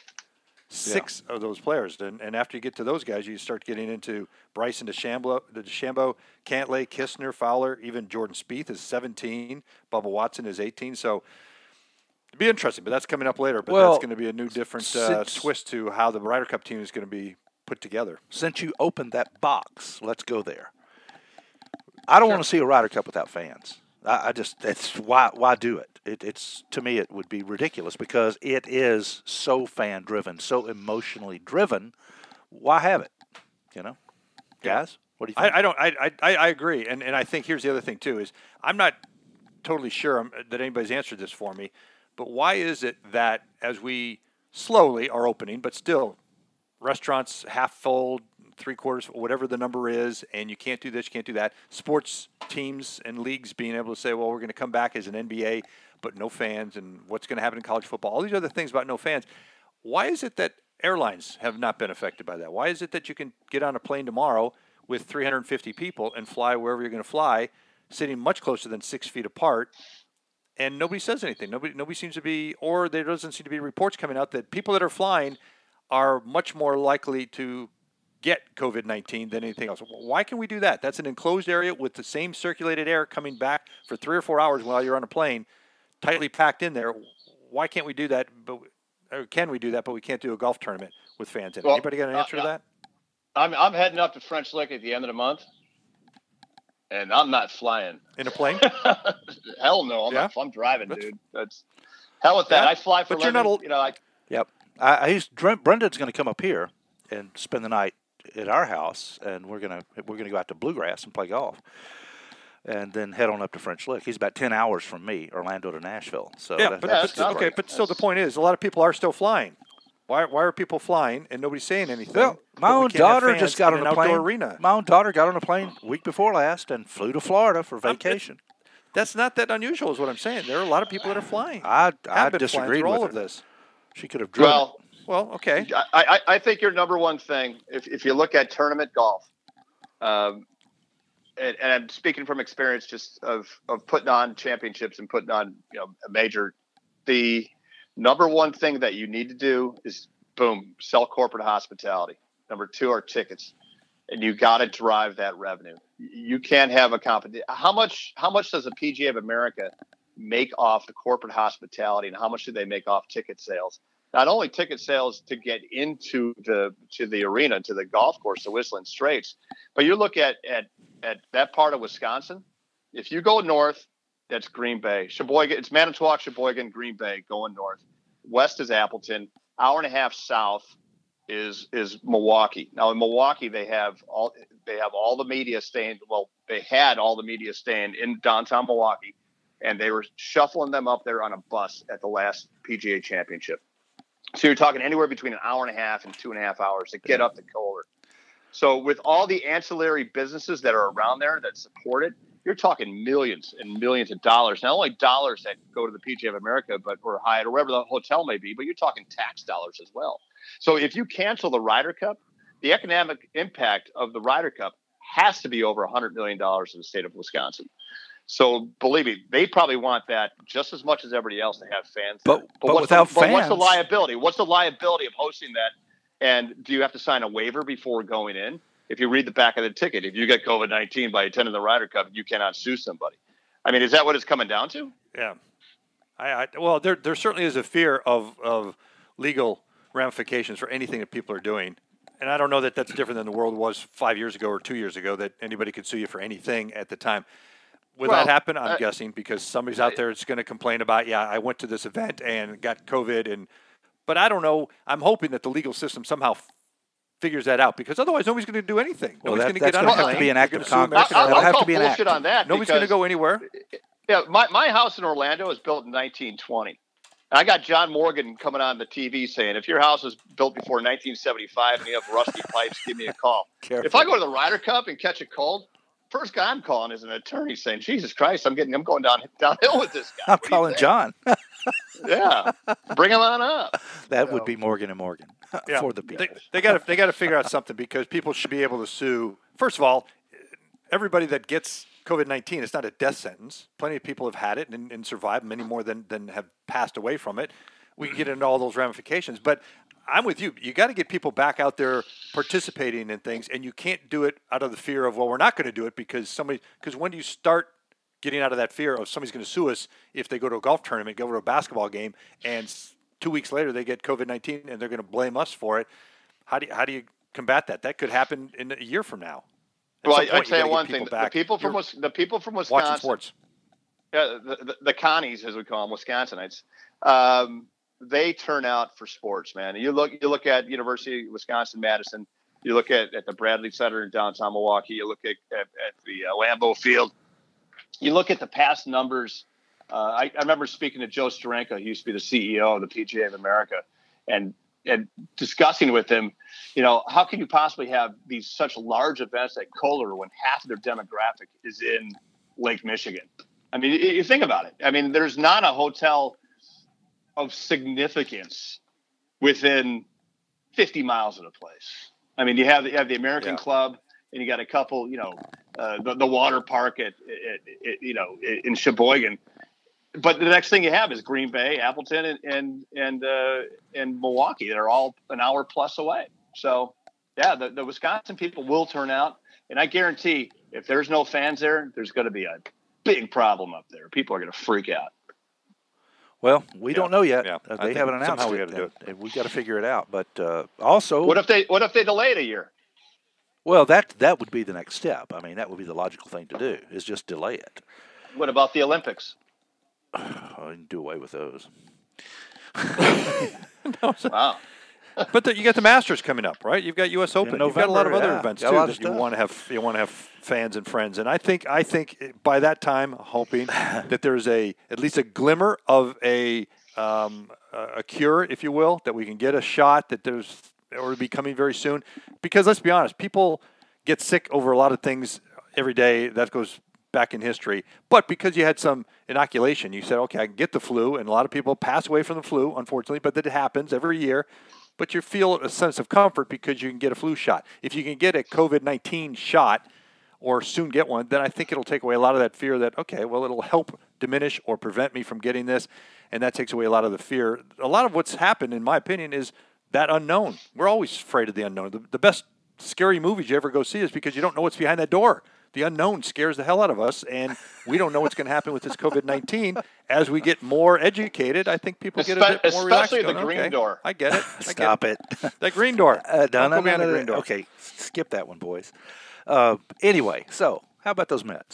six of those players. And, and after you get to those guys, you start getting into Bryson DeChambeau, the DeChambeau, Cantlay, Kistner, Fowler, even Jordan Spieth is seventeen. Bubba Watson is eighteen. So it'd be interesting, but that's coming up later. But Well, that's going to be a new, different uh, since- twist to how the Ryder Cup team is going to be put together. Since you opened that box, let's go there. I don't want to see a Ryder Cup without fans. I, I just it's why why do it? it? It's to me it would be ridiculous because it is so fan driven, so emotionally driven. Why have it? You know, guys, what do you think? I, I don't. I, I I agree, and and I think here's the other thing too is I'm not totally sure um, that anybody's answered this for me, but why is it that as we slowly are opening, but still restaurants half full, three quarters, whatever the number is, and you can't do this, you can't do that. Sports teams and leagues being able to say, well, we're going to come back as an N B A, but no fans, and what's going to happen in college football, all these other things about no fans. Why is it that airlines have not been affected by that? Why is it that you can get on a plane tomorrow with three hundred fifty people and fly wherever you're going to fly, sitting much closer than six feet apart, and nobody says anything? Nobody, nobody seems to be, or there doesn't seem to be reports coming out that people that are flying are much more likely to get COVID nineteen than anything else. Why can we do that? That's an enclosed area with the same circulated air coming back for three or four hours while you're on a plane, tightly packed in there. Why can't we do that? But or can we do that? But we can't do a golf tournament with fans in it. Well, Anybody got an answer uh, to that? I'm I'm heading up to French Lick at the end of the month, and I'm not flying. In a plane? Hell no, I'm Yeah? not, I'm driving, That's- dude. That's hell with that. Yeah, I fly for but you're living, not a- you know, I Yep. I, I he's Brendan's going to come up here and spend the night at our house, and we're gonna we're gonna go out to Bluegrass and play golf, and then head on up to French Lick. He's about ten hours from me, Orlando to Nashville. So Yeah, that- but, Yeah, but that's still, not okay, right. but still the That's- point is a lot of people are still flying. Why, why are people flying and nobody's saying anything? Well, my but we own can't have daughter fans just got in on an a plane. outdoor arena. My own daughter got on a plane week before last and flew to Florida for vacation. That's not that unusual, is what I'm saying. There are a lot of people that are flying. I I have been flying disagreed through with all her. of this. She could have driven. well, Well, okay. I, I, I think your number one thing, if, if you look at tournament golf, um, and, and I'm speaking from experience just of, of putting on championships and putting on, you know, a major, the number one thing that you need to do is, boom, sell corporate hospitality. Number two are tickets. And you got to drive that revenue. You can't have a competition. How much, how much does the P G A of America make off the corporate hospitality, and how much do they make off ticket sales? Not only ticket sales to get into the to the arena, to the golf course, the Whistling Straits, but you look at at at that part of Wisconsin. If you go north, that's Green Bay, Sheboygan. It's Manitowoc, Sheboygan, Green Bay going north. West is Appleton. Hour and a half south is is Milwaukee. Now in Milwaukee, they have all they have all the media staying. Well, they had all the media staying in downtown Milwaukee, and they were shuffling them up there on a bus at the last P G A Championship. So you're talking anywhere between an hour and a half and two and a half hours to get up to Kohler. So with all the ancillary businesses that are around there that support it, you're talking millions and millions of dollars. Not only dollars that go to the P G A of America, but or Hyatt or wherever the hotel may be, but you're talking tax dollars as well. So if you cancel the Ryder Cup, the economic impact of the Ryder Cup has to be over one hundred million dollars in the state of Wisconsin. So believe me, they probably want that just as much as everybody else to have fans. But, but, but what's without the, fans, but what's the liability? What's the liability of hosting that? And do you have to sign a waiver before going in? If you read the back of the ticket, if you get COVID nineteen by attending the Ryder Cup, you cannot sue somebody. I mean, is that what it's coming down to? Yeah. I, I well, there there certainly is a fear of of legal ramifications for anything that people are doing. And I don't know that that's different than the world was five years ago or two years ago, that anybody could sue you for anything at the time. Will well, that happen? I'm uh, guessing because somebody's out there that's going to complain about, yeah, I went to this event and got COVID. and But I don't know. I'm hoping that the legal system somehow f- figures that out, because otherwise nobody's going to do anything. Well, nobody's that, going to that's get on going a to have plane. to be an You're act gonna of sue Congress. American I'll, That'll I'll have call to be an bullshit act. on that. Nobody's going to because- go anywhere. Yeah, my, my house in Orlando was built in nineteen twenty. I got John Morgan coming on the T V saying, if your house was built before nineteen seventy-five and you have rusty pipes, give me a call. Careful. If I go to the Ryder Cup and catch a cold, first guy I'm calling is an attorney saying, Jesus Christ, I'm getting, I'm going down downhill with this guy. I'm What do you calling think? John. Yeah, bring him on up. That would be Morgan and Morgan Yeah. for the people. They, they got to they got to figure out something, because people should be able to sue. First of all, everybody that gets COVID nineteen, it's not a death sentence. Plenty of people have had it and, and survived, many more than, than have passed away from it. We can get into all those ramifications. But I'm with you. You got to get people back out there participating in things, and you can't do it out of the fear of, well, we're not going to do it because somebody, because when do you start getting out of that fear of somebody's going to sue us if they go to a golf tournament, go to a basketball game, and s- two weeks later they get COVID nineteen and they're going to blame us for it? How do you, how do you combat that? That could happen in a year from now. At Well, some I, point, I'd you tell you gotta one get thing: people the back. people from You're Wis- the people from watching Wisconsin, sports. yeah, the, the, the Connies, as we call them, Wisconsinites, um, they turn out for sports, man. You look, you look at University of Wisconsin-Madison. You look at, at the Bradley Center in downtown Milwaukee. You look at, at, at the uh, Lambeau Field. You look at the past numbers. Uh, I, I remember speaking to Joe Steranko, who used to be the C E O of the P G A of America, and and discussing with him, you know, how can you possibly have these such large events at Kohler when half of their demographic is in Lake Michigan? I mean, you, you think about it. I mean, there's not a hotel of significance within fifty miles of the place. I mean, you have, you have the American Yeah. Club, and you got a couple, you know, uh, the, the water park at, at, at, you know, in Sheboygan. But the next thing you have is Green Bay, Appleton, and and and, uh, and Milwaukee. They're all an hour plus away. So, yeah, the, the Wisconsin people will turn out, and I guarantee if there's no fans there, there's going to be a big problem up there. People are going to freak out. Well, we Yeah. don't know yet. Yeah. Uh, I they think haven't announced somehow we it. gotta do and- and we got to figure it out. But uh, also, What if they What if they delay it a year? well, that that would be the next step. I mean, that would be the logical thing to do, is just delay it. What about the Olympics? Oh, you can do away with those. Wow. But the, you got the Masters coming up, right? You've got U S Open. You've got a lot of November, other yeah. events Got a too lot of that you stuff. want to have. You want to have fans and friends, and I think I think by that time, hoping that there's a at least a glimmer of a um, a a cure, if you will, that we can get a shot. That there's or be coming very soon. Because let's be honest, people get sick over a lot of things every day. That goes back in history. But because you had some inoculation, you said, okay, I can get the flu, and a lot of people pass away from the flu, unfortunately. But that happens every year. but you feel a sense of comfort because you can get a flu shot. If you can get a COVID nineteen shot or soon get one, then I think it'll take away a lot of that fear that, okay, well, it'll help diminish or prevent me from getting this, and that takes away a lot of the fear. A lot of what's happened, in my opinion, is that unknown. We're always afraid of the unknown. The, the best scary movies you ever go see is because you don't know what's behind that door. The unknown scares the hell out of us, and we don't know what's going to happen with this COVID nineteen. As we get more educated, I think people get a bit more relaxed. Especially the going, green okay, door. I get it. I Stop get it. it. That green door. Uh, no, no, Don't go no, behind no, the no, green door. Okay, skip that one, boys. Uh, anyway, so how about those Mets?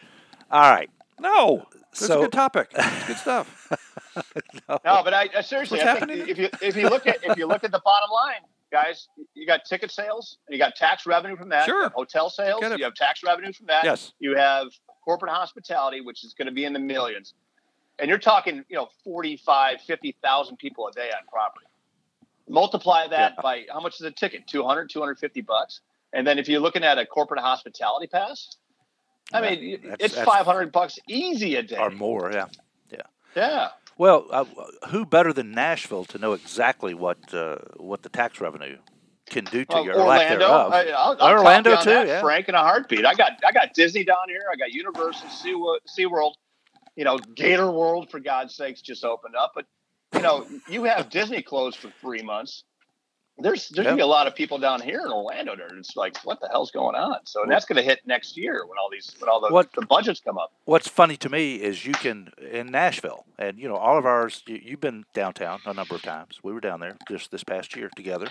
All right. No, that's So- a good topic. It's good stuff. no. No, but I, I seriously, What's I think happening? if you if you look at if you look at the bottom line, guys, you got ticket sales, and you got tax revenue from that. Sure. You have hotel sales, Get it. you have tax revenue from that. Yes. You have corporate hospitality, which is going to be in the millions, and you're talking, you know, forty-five, fifty thousand people a day on property. Multiply that Yeah. by how much is a ticket? two hundred, two hundred fifty bucks. And then if you're looking at a corporate hospitality pass, I That- mean, that's- it's that's- five hundred bucks easy a day. Or more, yeah. Yeah. Well, uh, who better than Nashville to know exactly what uh, what the tax revenue can do to Well, you, or lack Orlando, thereof? I, I'll, I'll Orlando talk you on too, that, yeah. Frank, in a heartbeat. I got I got Disney down here. I got Universal, Sea, SeaWorld, you know, Gator World, for God's sakes, just opened up. But, you know, you have Disney closed for three months. There's there's Yep. gonna be a lot of people down here in Orlando that are just like, what the hell's going on? So that's gonna hit next year when all these when all the, What- the budgets come up. What's funny to me is you can in Nashville, and you know all of ours. You, you've been downtown a number of times. We were down there just this past year together.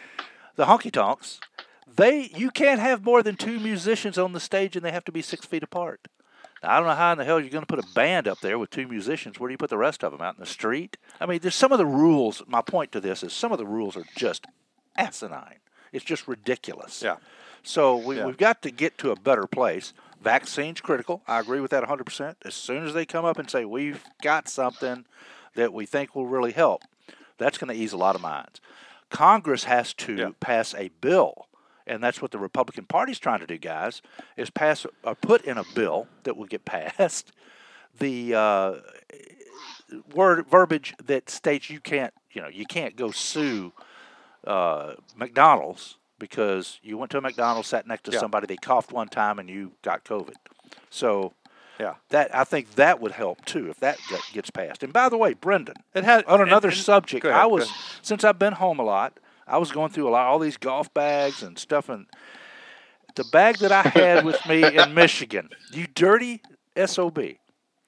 The honky tonks, they you can't have more than two musicians on the stage, and they have to be six feet apart. Now, I don't know how in the hell you're going to put a band up there with two musicians. Where do you put the rest of them, out in the street? I mean, there's some of the rules. My point to this is some of the rules are just asinine. It's just ridiculous. Yeah. So we, Yeah. we've got to get to a better place. Vaccines critical. I agree with that one hundred percent. As soon as they come up and say we've got something that we think will really help, that's going to ease a lot of minds. Congress has to Yeah. pass a bill, and that's what the Republican Party's trying to do, guys, is pass or put in a bill that will get passed the uh, word verbiage that states you can't, you know, you can't go sue uh, McDonald's because you went to a McDonald's, sat next to Yeah. somebody, they coughed one time, and you got COVID. So Yeah. that I think that would help too if that get- gets passed. And by the way, Brendan, It has on and- another and- subject, go ahead, I go was ahead. since I've been home a lot, I was going through a lot all these golf bags and stuff, and the bag that I had with me in Michigan, you dirty S O B.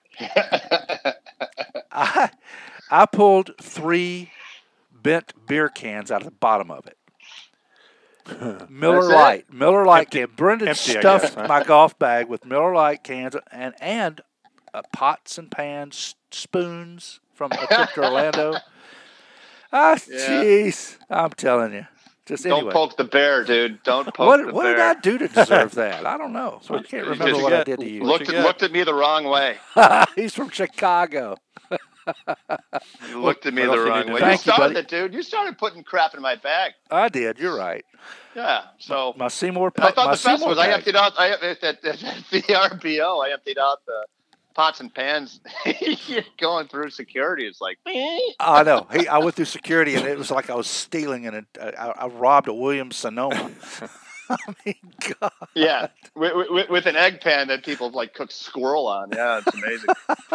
I I pulled three bent beer cans out of the bottom of it. Miller That's it? Lite, Miller Lite Empty- can. Brendan empty, I stuffed guess, huh? my golf bag with Miller Lite cans and and uh, pots and pans, spoons from a trip to Orlando. Ah, Yeah. jeez, I'm telling you. Just Don't anyway. poke the bear, dude. Don't poke What the what bear. did I do to deserve that? I don't know. I can't you remember just what I get. did to you. Looked you at, get? looked at me the wrong way. He's from Chicago. You looked at me What the else you wrong need to way. know? You Thank you, started buddy. it, dude. You started putting crap in my bag. I did. You're right. Yeah. So My Seymour. I thought my the best Seymour was I bag. emptied out. I at, at, at the R B O. I emptied out the pots and pans. Going through security, it's like, I know. He, I went through security, and it was like I was stealing, and I, I robbed a Williams Sonoma. I mean, God. yeah, with, with, with an egg pan that people like cook squirrel on. Yeah, it's amazing.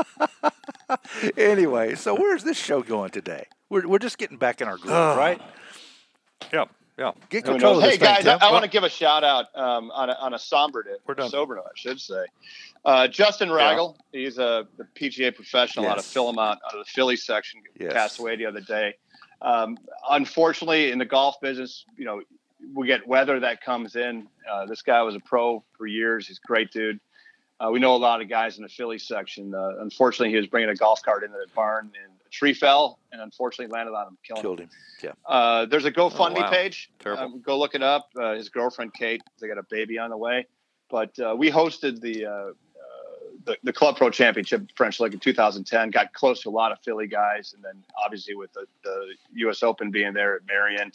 Anyway, so where's this show going today? We're we're just getting back in our groove, Oh. right? Yeah. Yeah. Get Who control knows? of this Hey thing, guys, I, Tim. I want to give a shout out um, on a, on a somber note, We're done. sober note, I should say. Uh, Justin Ragel, he's a, a P G A professional out of Yes. Philmont, out of the Philly section, Yes. passed away the other day. Um, unfortunately, in the golf business, you know, we get weather that comes in. Uh, this guy was a pro for years. He's a great dude. Uh, we know a lot of guys in the Philly section. Uh, unfortunately, he was bringing a golf cart into the barn, and a tree fell, and unfortunately landed on him, killing him. Killed him. Yeah. Uh, there's a GoFundMe Oh, wow. page. Terrible. Um, go look it up. Uh, his girlfriend Kate, they got a baby on the way. But uh, we hosted the, uh, uh, the the Club Pro Championship at French Lick in two thousand ten. Got close to a lot of Philly guys, and then obviously with the, the U S Open being there at Marion,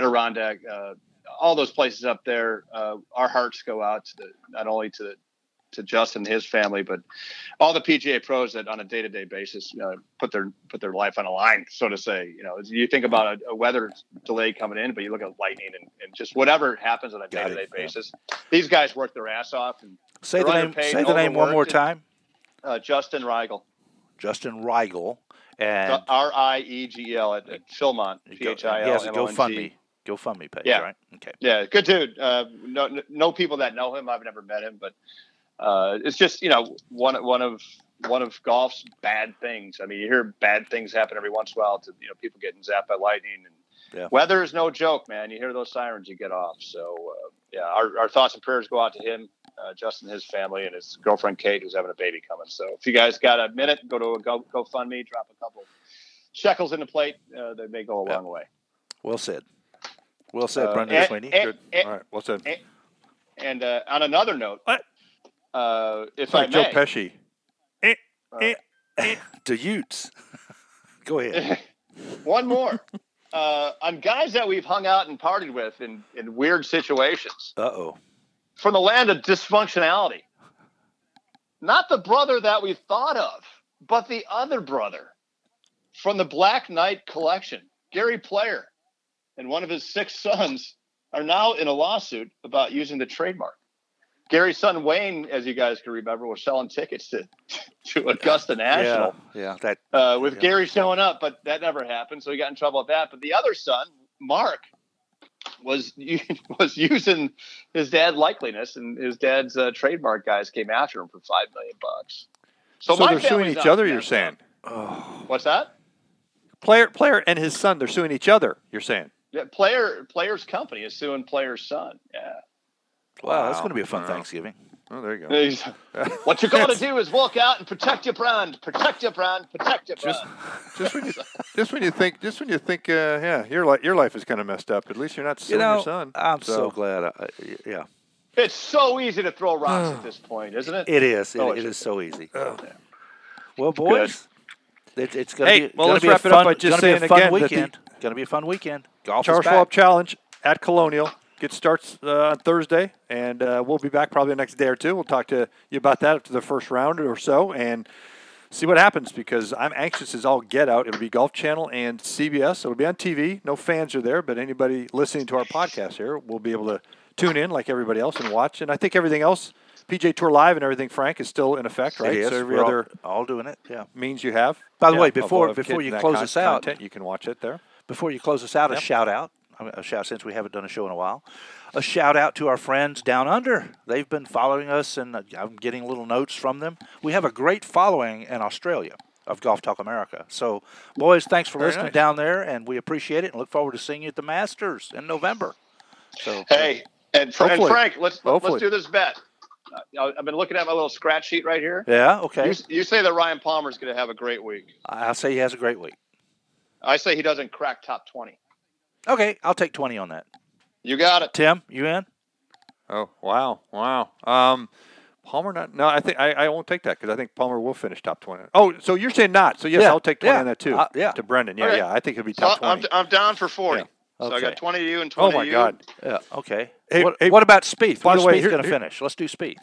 Adirondack, uh, all those places up there. Uh, our hearts go out to the not only to the to Justin and his family, but all the P G A pros that on a day-to-day basis, you know, put their put their life on a line, so to say. You know, you think about a, a weather delay coming in, but you look at lightning and, and just whatever happens on a day-to-day basis. Yeah. These guys work their ass off. And say the name. Say the name one more time. Uh, Justin Riegel. Justin Riegel. And R I E G E L at, at Philmont, P H I L M O N T. He has a GoFundMe, GoFundMe page, yeah. right? Okay. Yeah, good dude. Uh, no, no people that know him. I've never met him, but uh, it's just, you know, one one of one of golf's bad things. I mean, you hear bad things happen every once in a while to, you know, people getting zapped by lightning. And yeah. Weather is no joke, man. You hear those sirens, you get off. So, uh, yeah, our, our thoughts and prayers go out to him. Uh, Justin, his family, and his girlfriend Kate, who's having a baby coming. So if you guys got a minute, go to a Go GoFundMe, drop a couple shekels in the plate. Uh, they may go a yeah. long way. Well said. Well said, uh, Brendan and, Sweeney. And, Good. And, All right. Well said. And, and uh, on another note, what? Uh, if it's like I may, Joe Pesci. Eh, eh, eh. To Utes. Go ahead. One more. Uh, on guys that we've hung out and partied with in, in weird situations. Uh-oh. From the land of dysfunctionality. Not the brother that we thought of, but the other brother from the Black Knight collection. Gary Player and one of his six sons are now in a lawsuit about using the trademark. Gary's son Wayne, as you guys can remember, was selling tickets to, to Augusta National. Yeah, yeah that uh, with yeah. Gary showing up, but that never happened, so he got in trouble with that. But the other son, Mark, was was using his dad's likeliness, and his dad's uh, trademark guys came after him for five million bucks. So, so they're suing each other. You're saying? Oh. What's that? Player, player, and his son. They're suing each other. You're saying? Yeah, player, player's company is suing player's son. Yeah. Wow, wow. That's going to be a fun Thanksgiving. Oh, there you go. What you're going to do is walk out and protect your brand, protect your brand, protect your brand. Just, just when you, just when you think, just when you think, uh, yeah, your life, your life is kind of messed up. At least you're not suing you know, your son. I'm so, so glad. I, yeah. It's so easy to throw rocks at this point, isn't it? It is. It, oh, it is so easy. Oh. Yeah. Well, boys, it, it's going to hey, be. Well, let's be wrap a it fun, up by just saying be a fun again weekend. Going to be a fun weekend. Golf Charles is back. Schwab Challenge at Colonial. It starts uh, on Thursday, and uh, we'll be back probably the next day or two. We'll talk to you about that after the first round or so and see what happens, because I'm anxious as all get out. It'll be Golf Channel and C B S. It'll be on T V. No fans are there, but anybody listening to our podcast here will be able to tune in like everybody else and watch. And I think everything else, P G A Tour Live and everything, Frank, is still in effect, right? It is. So every We're other all, all doing it, yeah. means you have. By the yeah, way, before of, before of you that close con- us out, content, you can watch it there. Before you close us out, yep. a shout out. A shout since we haven't done a show in a while. A shout out to our friends down under. They've been following us, and I'm getting little notes from them. We have a great following in Australia of Golf Talk America. So, boys, thanks for Very listening nice. down there, and we appreciate it, and look forward to seeing you at the Masters in November. So, hey, and, Fra- and Frank, let's Hopefully. let's do this bet. Uh, I've been looking at my little scratch sheet right here. Yeah, okay. You, you say that Ryan Palmer's going to have a great week. I'll say he has a great week. I say he doesn't crack top twenty. Okay, I'll take twenty on that. You got it. Tim, you in? Oh, wow. Wow. Um, Palmer not? No, I think I, I won't take that because I think Palmer will finish top twenty. Oh, so you're saying not. So, yes, Yeah, I'll take twenty yeah, on that too. uh, yeah. To Brendan. Yeah, Okay. yeah. I think he'll be So top I'm, twenty. I'm down for forty. Yeah. So I Okay. got twenty to you and Oh, twenty my to you. God. Yeah, okay. Hey, what, hey, what about Spieth? by What's the way, Spieth here- going to here- finish? Let's do Spieth.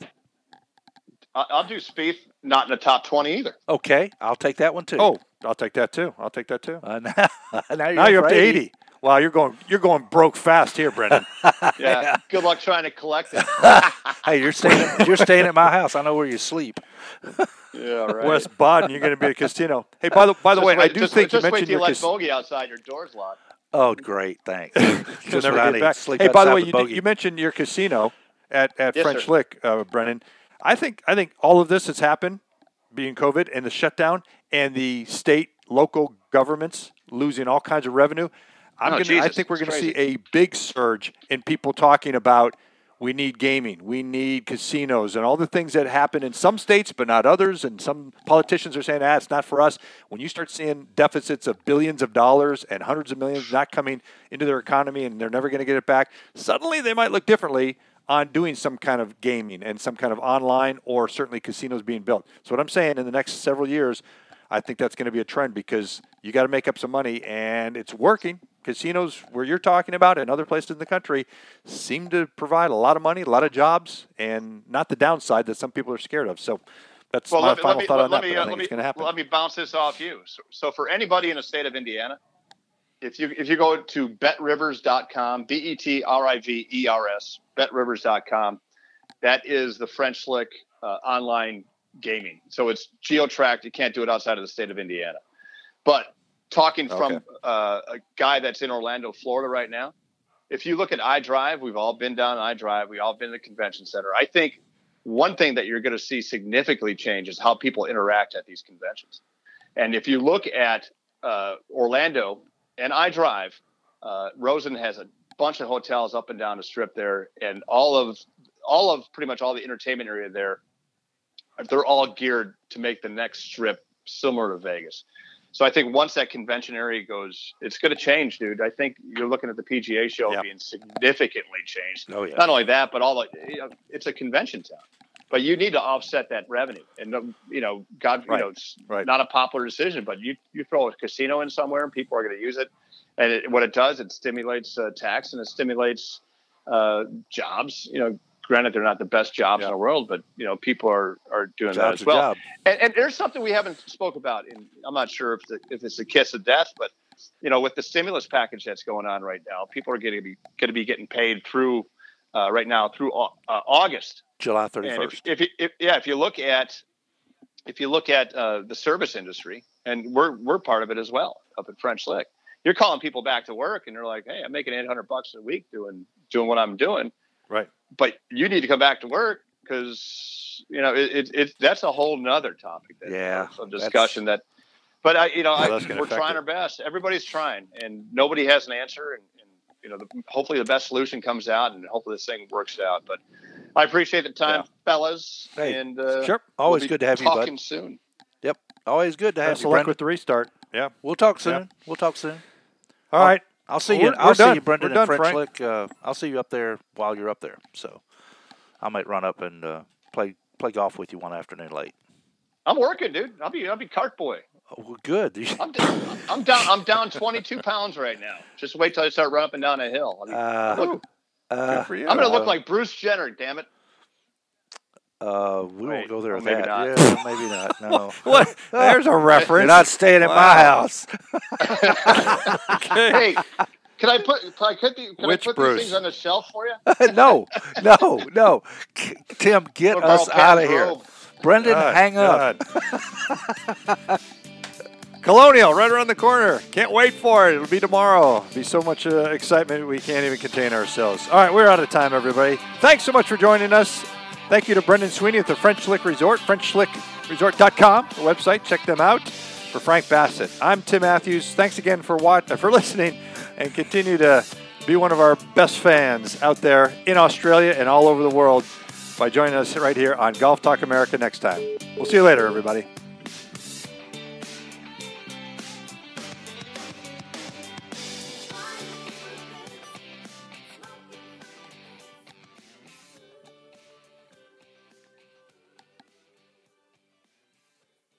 I- I'll do Spieth, not in the top twenty either. Okay, I'll take that one too. Oh, I'll take that too. I'll take that too. Uh, now, now you're, Now you're up for to eighty. Wow, you're going you're going broke fast here, Brendan. Yeah. Good luck trying to collect it. Hey, you're staying. You're staying at my house. I know where you sleep. Yeah, right. West Baden, you're going to be at a casino. Hey, by the by the Just way, wait, I do just, think just you wait mentioned till you your let casino. bogey outside, your door's locked. Oh, great, thanks. You'll Just never what I get need. back. Sleep Hey, by the outside way, with you, bogey. you mentioned your casino at, at Yes, French sir. Lick, uh, Brennan. I think I think all of this has happened, being COVID and the shutdown and the state, local governments losing all kinds of revenue. I'm Oh, gonna, I Jesus, think we're it's going to see crazy. a big surge in people talking about we need gaming, we need casinos, and all the things that happen in some states but not others. And some politicians are saying, ah, it's not for us. When you start seeing deficits of billions of dollars and hundreds of millions not coming into their economy and they're never going to get it back, suddenly they might look differently on doing some kind of gaming and some kind of online or certainly casinos being built. So what I'm saying, in the next several years, I think that's going to be a trend because you got to make up some money, and it's working. casinos where you're talking about and other places in the country seem to provide a lot of money, a lot of jobs, and not the downside that some people are scared of. So that's well, my let me, final let me, thought let, on let that, me, but I uh, think let it's me, going to happen. Let me bounce this off you. So, so for anybody in the state of Indiana, if you if you go to bet rivers dot com, B E T R I V E R S, bet rivers dot com, that is the French Lick uh, online gaming. So it's geo-tracked. You can't do it outside of the state of Indiana. But talking from Okay. uh, a guy that's in Orlando, Florida right now, if you look at iDrive, we've all been down iDrive. We've all been to the convention center. I think one thing that you're going to see significantly change is how people interact at these conventions. And if you look at uh, Orlando and iDrive, uh, Rosen has a bunch of hotels up and down the strip there, and all of all of pretty much all the entertainment area there, they're all geared to make the next strip similar to Vegas. So I think once that convention area goes, it's going to change, dude. I think you're looking at the P G A show Yep. being significantly changed. Oh, yeah. Not only that, but all the, you know, it's a convention town, but you need to offset that revenue. And, you know, God, Right. you know, it's Right. not a popular decision, but you, you throw a casino in somewhere and people are going to use it. And it, what it does, it stimulates uh, tax and it stimulates uh, jobs. You know, granted, they're not the best jobs Yeah. in the world, but, you know, people are, are doing that Job's as a well. job. And, and there's something we haven't spoke about. And I'm not sure if the, if it's a kiss of death, but, you know, with the stimulus package that's going on right now, people are going to be going to be getting paid through uh, right now through uh, August. July And thirty-first. if, if, you, if yeah, if you look at if you look at uh, the service industry, and we're we're part of it as well up at French Lick, you're calling people back to work, and they're like, "Hey, I'm making eight hundred bucks a week doing doing what I'm doing." Right. But you need to come back to work because you know it, it, it that's a whole nother topic. That, Yeah, of discussion that. But I, you know, Yeah, I, that's gonna we're affect trying it. our best. Everybody's trying, and nobody has an answer. And, and you know, the, hopefully the best solution comes out, and hopefully this thing works out. But I appreciate the time, Yeah. fellas. Hey, and uh, sure. Always we'll be good to have you, bud. Talking soon. Yep. Always good to have Best you, of luck Brendan. with the restart. Yeah. We'll talk soon. Yeah. We'll talk soon. All right. I'll see Well, you. we're- I'll we're see done. you, Brendan, We're done, in French Frank. Lick. Uh, I'll see you up there while you're up there. So I might run up and uh, play play golf with you one afternoon late. I'm working, dude. I'll be I'll be cart boy. Oh, well, good. I'm down, I'm down. I'm down twenty-two pounds right now. Just wait till I start running up and down a hill. I'm, Uh, look, uh, Good for you. I'm going to look uh, like Bruce Jenner. Damn it. Uh, we Wait, won't go there or with maybe that. not. Yeah, maybe not. No. What? There's a reference. You're not staying at Wow. my house. Okay. Hey, can I put can I put, the, can Which I put Bruce? these things on the shelf for you? no, no, no. K- Tim, get Or borrow us Pat's out of here. robe? Brendan, God, hang up. God. Colonial, right around the corner. Can't wait for it. It'll be tomorrow. It'll be so much uh, excitement we can't even contain ourselves. All right, we're out of time, everybody. Thanks so much for joining us. Thank you to Brendan Sweeney at the French Lick Resort, french lick resort dot com, the website. Check them out. For Frank Bassett, I'm Tim Matthews. Thanks again for what, for listening, and continue to be one of our best fans out there in Australia and all over the world by joining us right here on Golf Talk America next time. We'll see you later, everybody.